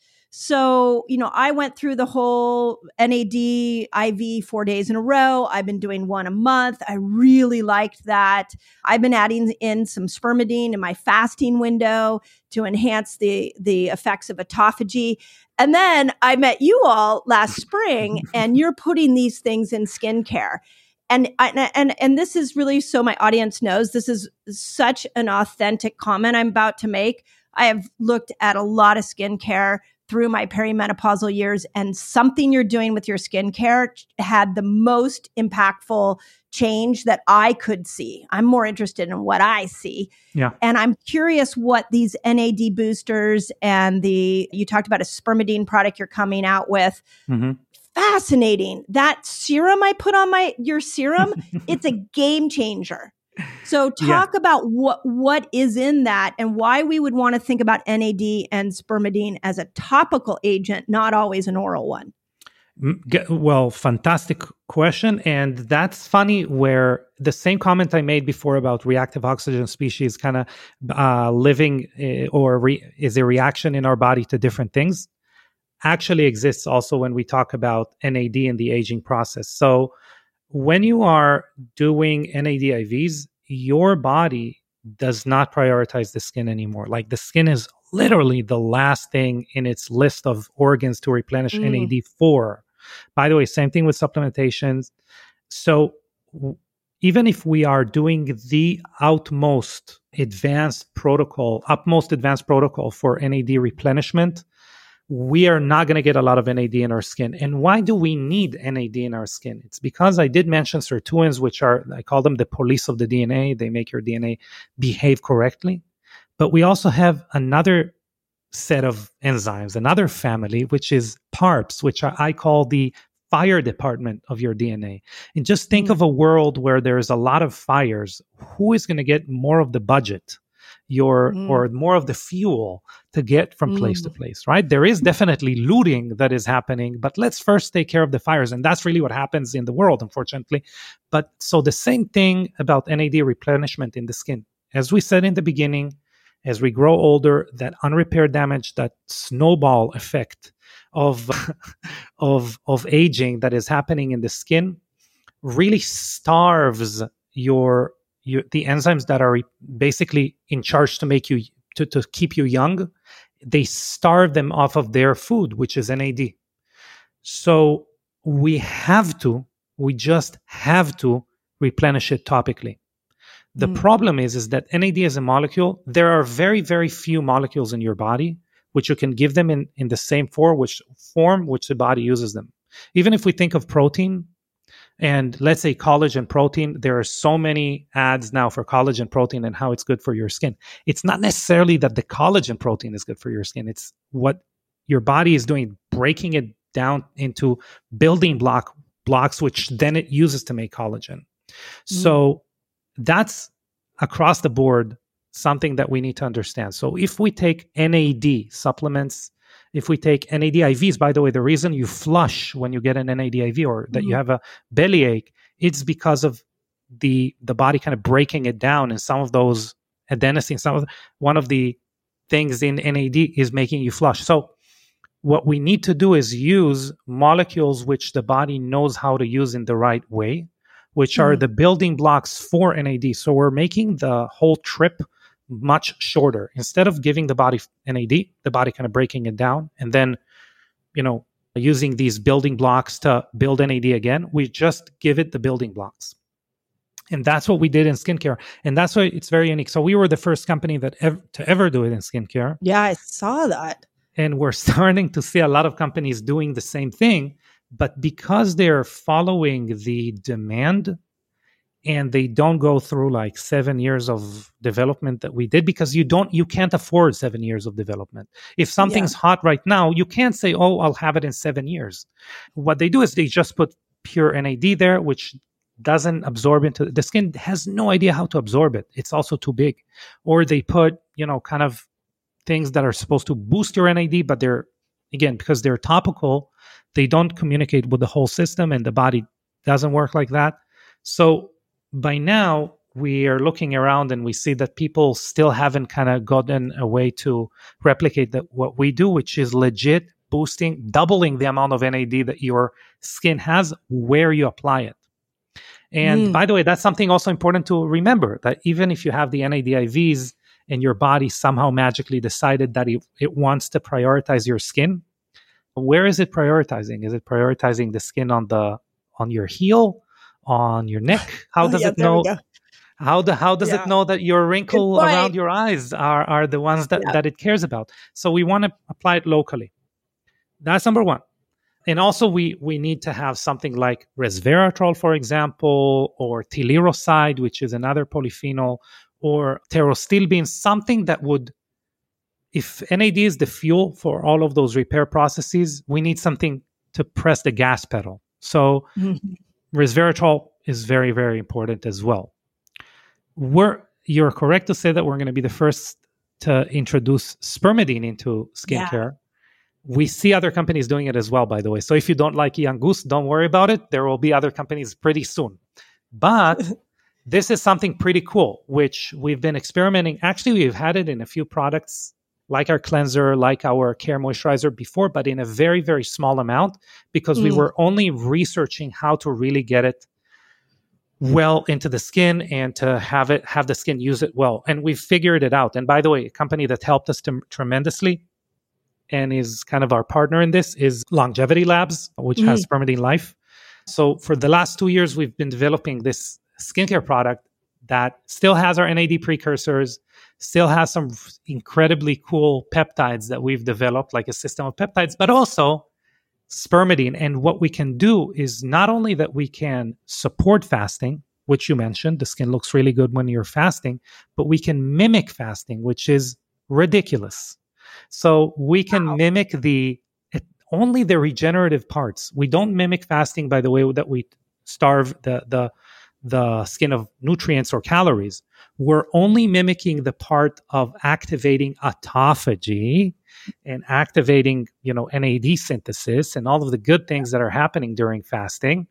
Speaker 1: So, you know, I went through the whole N A D I V four days in a row. I've been doing one a month. I really liked that. I've been adding in some spermidine in my fasting window to enhance the, the effects of autophagy. And then I met you all last spring, and you're putting these things in skincare. And, and, and this is really, so my audience knows, this is such an authentic comment I'm about to make. I have looked at a lot of skincare through my perimenopausal years, and something you're doing with your skincare had the most impactful change that I could see. I'm more interested in what I see. Yeah. And I'm curious what these N A D boosters and the, you talked about a spermidine product you're coming out with. Mm-hmm. Fascinating. That serum I put on my, your serum, it's a game changer. So talk yeah. about what what is in that and why we would want to think about N A D and spermidine as a topical agent, not always an oral one.
Speaker 2: Well, fantastic question. And that's funny, where the same comment I made before about reactive oxygen species kind of uh, living uh, or re- is a reaction in our body to different things actually exists also when we talk about N A D and the aging process. So when you are doing N A D I Vs, your body does not prioritize the skin anymore. Like, the skin is literally the last thing in its list of organs to replenish mm. N A D for. By the way, same thing with supplementations. So w- even if we are doing the utmost advanced protocol, utmost advanced protocol for N A D replenishment, we are not going to get a lot of N A D in our skin. And why do we need N A D in our skin? It's because I did mention sirtuins, which are, I call them the police of the D N A. They make your D N A behave correctly. But we also have another set of enzymes, another family, which is PARPs, which are, I call the fire department of your D N A. And just think mm. of a world where there's a lot of fires. Who is going to get more of the budget? your
Speaker 1: Mm.
Speaker 2: or more of the fuel to get from place
Speaker 1: Mm.
Speaker 2: to place, right? There is definitely looting that is happening, but let's first take care of the fires. And that's really what happens in the world, unfortunately. But so the same thing about N A D replenishment in the skin. As we said in the beginning, as we grow older, that unrepaired damage, that snowball effect of, of, of aging that is happening in the skin really starves your, your the enzymes that are basically in charge to make you to, to keep you young. They starve them off of their food, which is N A D. So we have to, we just have to replenish it topically. The mm. problem is, is that N A D is a molecule. There are very, very few molecules in your body which you can give them in, in the same form which, form which the body uses them. Even if we think of protein, and let's say collagen protein, there are so many ads now for collagen protein and how it's good for your skin. It's not necessarily that the collagen protein is good for your skin. It's what your body is doing, breaking it down into building block blocks, which then it uses to make collagen. Mm. So that's across the board something that we need to understand. So if we take N A D supplements, if we take N A D I Vs, by the way, the reason you flush when you get an N A D I V or that mm-hmm. you have a bellyache, it's because of the the body kind of breaking it down. And some of those adenosine, some of one of the things in N A D is making you flush. So what we need to do is use molecules which the body knows how to use in the right way, which are mm-hmm. the building blocks for N A D. So we're making the whole trip much shorter. Instead of giving the body N A D, the body kind of breaking it down and then, you know, using these building blocks to build N A D again, we just give it the building blocks. And that's what we did in skincare. And that's why it's very unique. So we were the first company that ever, to ever do it in skincare.
Speaker 1: Yeah, I saw that.
Speaker 2: And we're starting to see a lot of companies doing the same thing, but because they're following the demand and they don't go through like seven years of development that we did, because you don't, you can't afford seven years of development. If something's yeah. hot right now, you can't say, oh, I'll have it in seven years. What they do is they just put pure N A D there, which doesn't absorb into the skin, has no idea how to absorb it. It's also too big. Or they put, you know, kind of things that are supposed to boost your N A D, but they're, again, because they're topical, they don't communicate with the whole system and the body doesn't work like that. So by now, we are looking around and we see that people still haven't kind of gotten a way to replicate that what we do, which is legit boosting, doubling the amount of N A D that your skin has where you apply it. And mm. by the way, that's something also important to remember, that even if you have the N A D I Vs and your body somehow magically decided that it, it wants to prioritize your skin, where is it prioritizing? Is it prioritizing the skin on the on your heel? On your neck? How does
Speaker 1: oh, yeah,
Speaker 2: it know? How the how does yeah. it know that your wrinkle around your eyes are, are the ones that, yeah. that it cares about? So we want to apply it locally. That's number one. And also we we need to have something like resveratrol, for example, or teliroside, which is another polyphenol, or pterostilbene, something that would, if N A D is the fuel for all of those repair processes, we need something to press the gas pedal. So mm-hmm. resveratrol is very, very important as well. We're, you're correct to say that we're going to be the first to introduce spermidine into skincare. Yeah. We see other companies doing it as well, by the way. So if you don't like Young Goose, don't worry about it. There will be other companies pretty soon. But this is something pretty cool, which we've been experimenting. Actually, we've had it in a few products, like our cleanser, like our care moisturizer before, but in a very, very small amount, because mm. we were only researching how to really get it well into the skin and to have it, have the skin use it well. And we've figured it out. And by the way, a company that helped us to, tremendously and is kind of our partner in this is Longevity Labs, which mm. has Spermidine Life. So for the last two years, we've been developing this skincare product that still has our N A D precursors, still has some incredibly cool peptides that we've developed, like a system of peptides, but also spermidine. And what we can do is not only that we can support fasting, which you mentioned, the skin looks really good when you're fasting, but we can mimic fasting, which is ridiculous. So we can wow. mimic the only the regenerative parts. We don't mimic fasting by the way that we starve the the the skin of nutrients or calories. We're only mimicking the part of activating autophagy and activating, you know, N A D synthesis and all of the good things that are happening during fasting,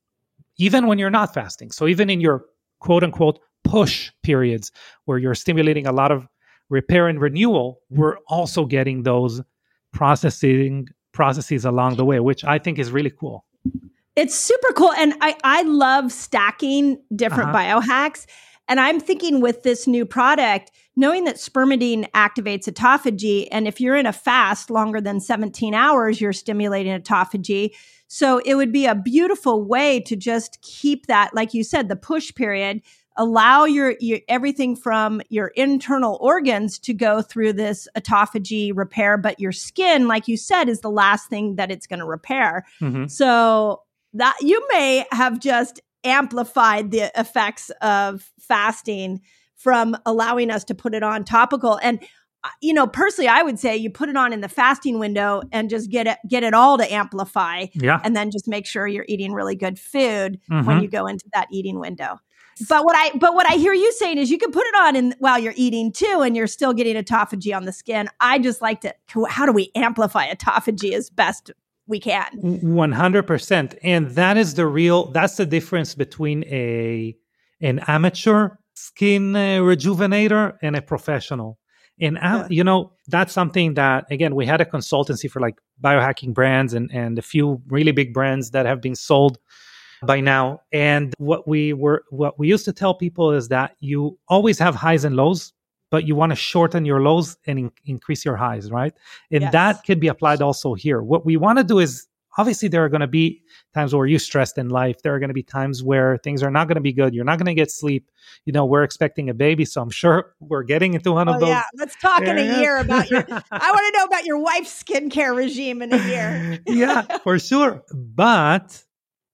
Speaker 2: even when you're not fasting. So even in your quote unquote push periods where you're stimulating a lot of repair and renewal, we're also getting those processing processes along the way, which I think is really cool.
Speaker 1: It's super cool. And I, I love stacking different uh-huh. biohacks. And I'm thinking with this new product, knowing that spermidine activates autophagy, and if you're in a fast longer than seventeen hours, you're stimulating autophagy. So it would be a beautiful way to just keep that, like you said, the push period, allow your, your everything from your internal organs to go through this autophagy repair, but your skin, like you said, is the last thing that it's going to repair. Mm-hmm. So that you may have just amplified the effects of fasting from allowing us to put it on topical. And, you know, personally, I would say you put it on in the fasting window and just get it, get it all to amplify.
Speaker 2: Yeah.
Speaker 1: And then just make sure you're eating really good food mm-hmm. when you go into that eating window. But what I, but what I hear you saying is you can put it on in while you're eating too, and you're still getting autophagy on the skin. I just like to, how do we amplify autophagy as best we can?
Speaker 2: one hundred percent. And that is the real, that's the difference between a, an amateur skin uh, rejuvenator and a professional. And, uh, you know, that's something that, again, we had a consultancy for like biohacking brands and, and a few really big brands that have been sold by now. And what we were, what we used to tell people is that you always have highs and lows, but you want to shorten your lows and in- increase your highs, right? And yes. that could be applied also here. What we want to do is, obviously, there are going to be times where you're stressed in life. There are going to be times where things are not going to be good. You're not going to get sleep. You know, we're expecting a baby, so I'm sure we're getting into one
Speaker 1: oh,
Speaker 2: of those.
Speaker 1: Yeah, let's talk areas. in a year about your, I want to know about your wife's skincare regime in a year.
Speaker 2: Yeah, for sure. But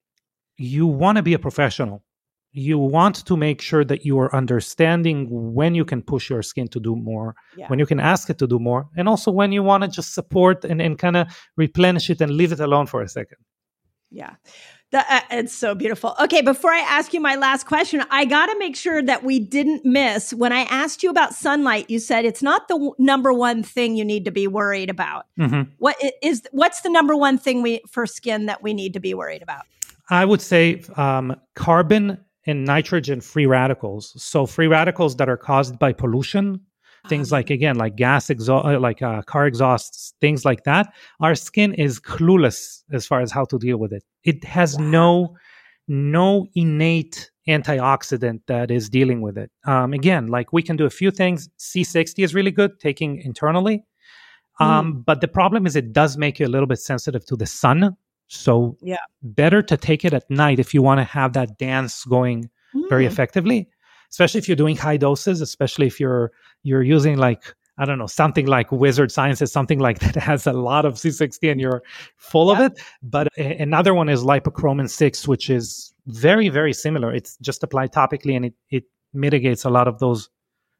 Speaker 2: you want to be a professional. You want to make sure that you are understanding when you can push your skin to do more, yeah. when you can ask it to do more, and also when you want to just support and, and kind of replenish it and leave it alone for a second.
Speaker 1: Yeah, the, uh, it's so beautiful. Okay, before I ask you my last question, I got to make sure that we didn't miss, when I asked you about sunlight, you said it's not the w- number one thing you need to be worried about. Mm-hmm. What is, what's the number one thing we for skin that we need to be worried about?
Speaker 2: I would say um, carbon and nitrogen free radicals. So free radicals that are caused by pollution, things like, again, like gas exhaust, like uh, car exhausts, things like that. Our skin is clueless as far as how to deal with it. It has wow. no, no innate antioxidant that is dealing with it. Um, again, like we can do a few things. C sixty is really good, taking internally. Um, mm. But the problem is it does make you a little bit sensitive to the sun. So yeah. better to take it at night if you want to have that dance going mm. very effectively, especially if you're doing high doses, especially if you're you're using like, I don't know, something like Wizard Sciences, something like that has a lot of C sixty and you're full yeah. of it. But a- another one is lipochromin six, which is very, very similar. It's just applied topically and it, it mitigates a lot of those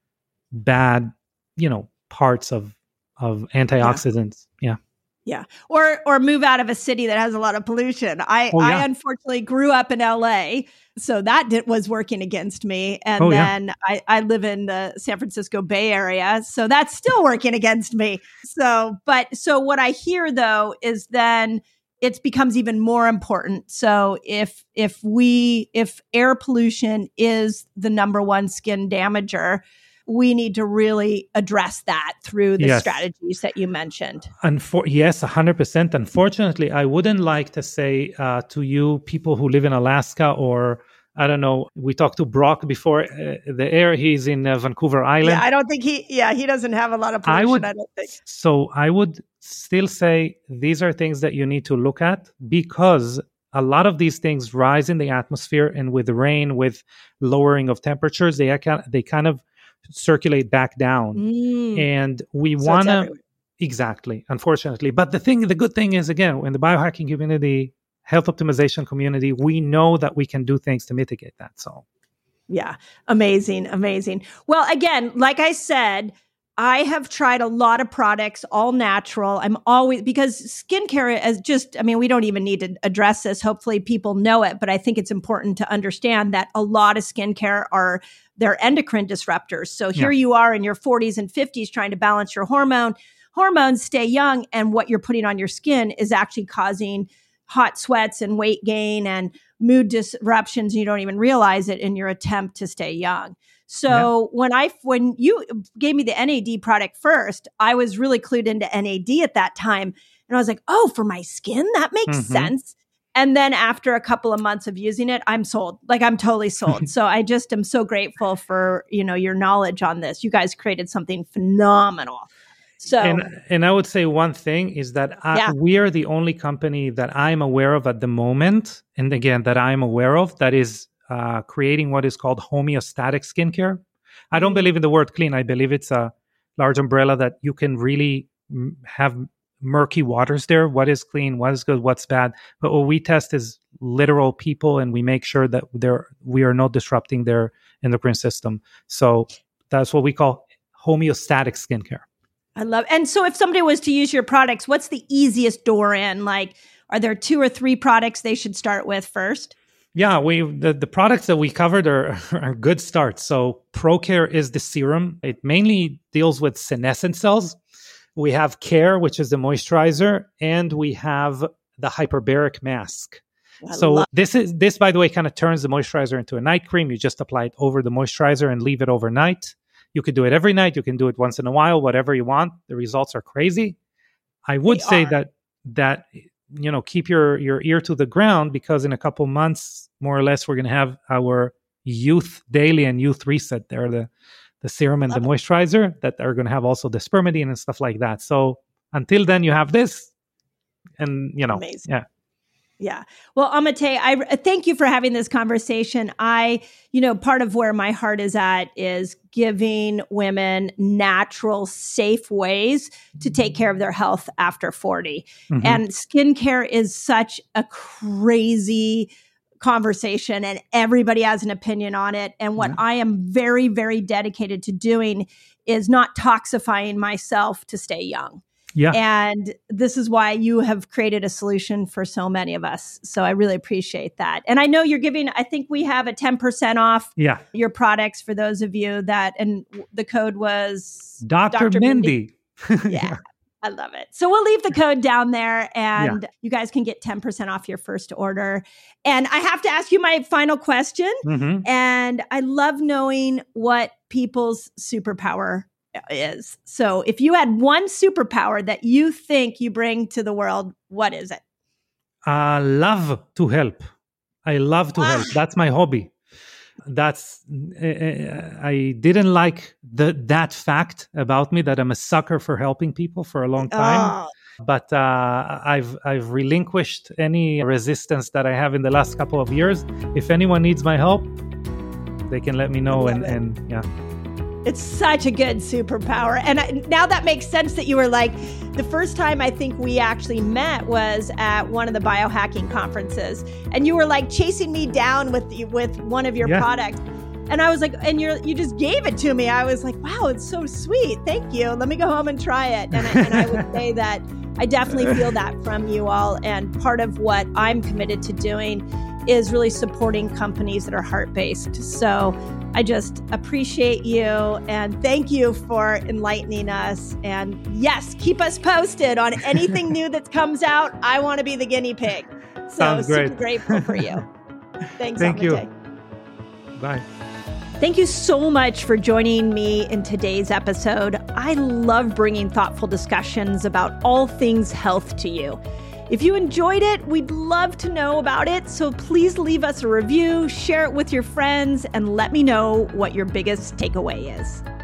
Speaker 2: bad, you know, parts of, of antioxidants. Yeah. yeah.
Speaker 1: Yeah. Or or move out of a city that has a lot of pollution. I, oh, yeah. I unfortunately grew up in L A, so that did, was working against me. And oh, then yeah. I, I live in the San Francisco Bay Area, so that's still working against me. So, but so what I hear though is then it becomes even more important. So if if we if air pollution is the number one skin damager, we need to really address that through the yes. strategies that you mentioned.
Speaker 2: Unfor- yes, one hundred percent. Unfortunately, I wouldn't like to say uh, to you, people who live in Alaska, or I don't know, we talked to Brock before uh, the air, he's in uh, Vancouver Island.
Speaker 1: Yeah, I don't think he, yeah, he doesn't have a lot of pollution, I, would, I don't think.
Speaker 2: So I would still say these are things that you need to look at, because a lot of these things rise in the atmosphere, and with rain, with lowering of temperatures, they, they kind of circulate back down. Mm. And we so want to, exactly, unfortunately. But the thing, the good thing is, again, in the biohacking community, health optimization community, we know that we can do things to mitigate that. So,
Speaker 1: yeah, amazing, amazing. Well, again, like I said, I have tried a lot of products, all natural. I'm always, because skincare is just, I mean, we don't even need to address this. Hopefully people know it, but I think it's important to understand that a lot of skincare are, they're endocrine disruptors. So here yeah. you are in your forties and fifties trying to balance your hormone, hormones, stay young. And what you're putting on your skin is actually causing hot sweats and weight gain and mood disruptions. You don't even realize it in your attempt to stay young. So yeah. when I, when you gave me the N A D product first, I was really clued into N A D at that time. And I was like, oh, for my skin, that makes mm-hmm. sense. And then after a couple of months of using it, I'm sold. Like I'm totally sold. So I just am so grateful for, you know, your knowledge on this. You guys created something phenomenal. So,
Speaker 2: and, and I would say one thing is that I, yeah. we are the only company that I'm aware of at the moment. And again, that I'm aware of that is Uh, creating what is called homeostatic skincare. I don't believe in the word clean. I believe it's a large umbrella that you can really m- have murky waters there. What is clean? What is good? What's bad? But what we test is literal people, and we make sure that they're, we are not disrupting their endocrine system. So that's what we call homeostatic skincare.
Speaker 1: I love it. And so if somebody was to use your products, what's the easiest door in? Like, are there two or three products they should start with first?
Speaker 2: Yeah, we the, the products that we covered are, are good starts. So ProCare is the serum. It mainly deals with senescent cells. We have Care, which is the moisturizer, and we have the hyperbaric mask. I so love- this is this, by the way, kind of turns the moisturizer into a night cream. You just apply it over the moisturizer and leave it overnight. You could do it every night. You can do it once in a while, whatever you want. The results are crazy. I would they say are. that that. you know, keep your, your ear to the ground, because in a couple months, more or less, we're going to have our Youth Daily and Youth Reset. They're the, the serum and Love the it. moisturizer that are going to have also the spermidine and stuff like that. So until then, you have this, and, you know, Amazing. yeah.
Speaker 1: Yeah. Well, Amitay, I thank you for having this conversation. I, you know, part of where my heart is at is giving women natural, safe ways to take care of their health after forty. Mm-hmm. And skincare is such a crazy conversation, and everybody has an opinion on it. And what mm-hmm. I am very, very dedicated to doing is not toxifying myself to stay young.
Speaker 2: Yeah.
Speaker 1: And this is why you have created a solution for so many of us. So I really appreciate that. And I know you're giving, I think we have a ten percent off
Speaker 2: yeah.
Speaker 1: your products for those of you that, and the code was
Speaker 2: Doctor Doctor Mindy.
Speaker 1: Mindy. Yeah. I love it. So we'll leave the code down there, and yeah. you guys can get ten percent off your first order. And I have to ask you my final question. Mm-hmm. And I love knowing what people's superpower is. So if you had one superpower that you think you bring to the world, what is it?
Speaker 2: I love to help. I love to wow. help. That's my hobby. That's uh, I didn't like the that fact about me, that I'm a sucker for helping people for a long time. Oh. But uh, I've I've relinquished any resistance that I have in the last couple of years. If anyone needs my help, they can let me know. And, and yeah.
Speaker 1: It's such a good superpower. And I, now that makes sense that you were like, the first time I think we actually met was at one of the biohacking conferences. And you were like chasing me down with with one of your yeah. products. And I was like, and you you just gave it to me. I was like, wow, it's so sweet. Thank you. Let me go home and try it. And I, and I would say that I definitely feel that from you all. And part of what I'm committed to doing is really supporting companies that are heart-based. So I just appreciate you, and thank you for enlightening us. And yes, keep us posted on anything new that comes out. I want to be the guinea pig. So
Speaker 2: Sounds great.
Speaker 1: Super grateful for you. Thanks,
Speaker 2: Thank
Speaker 1: Amitay.
Speaker 2: you. Bye.
Speaker 1: Thank you so much for joining me in today's episode. I love bringing thoughtful discussions about all things health to you. If you enjoyed it, we'd love to know about it. So please leave us a review, share it with your friends, and let me know what your biggest takeaway is.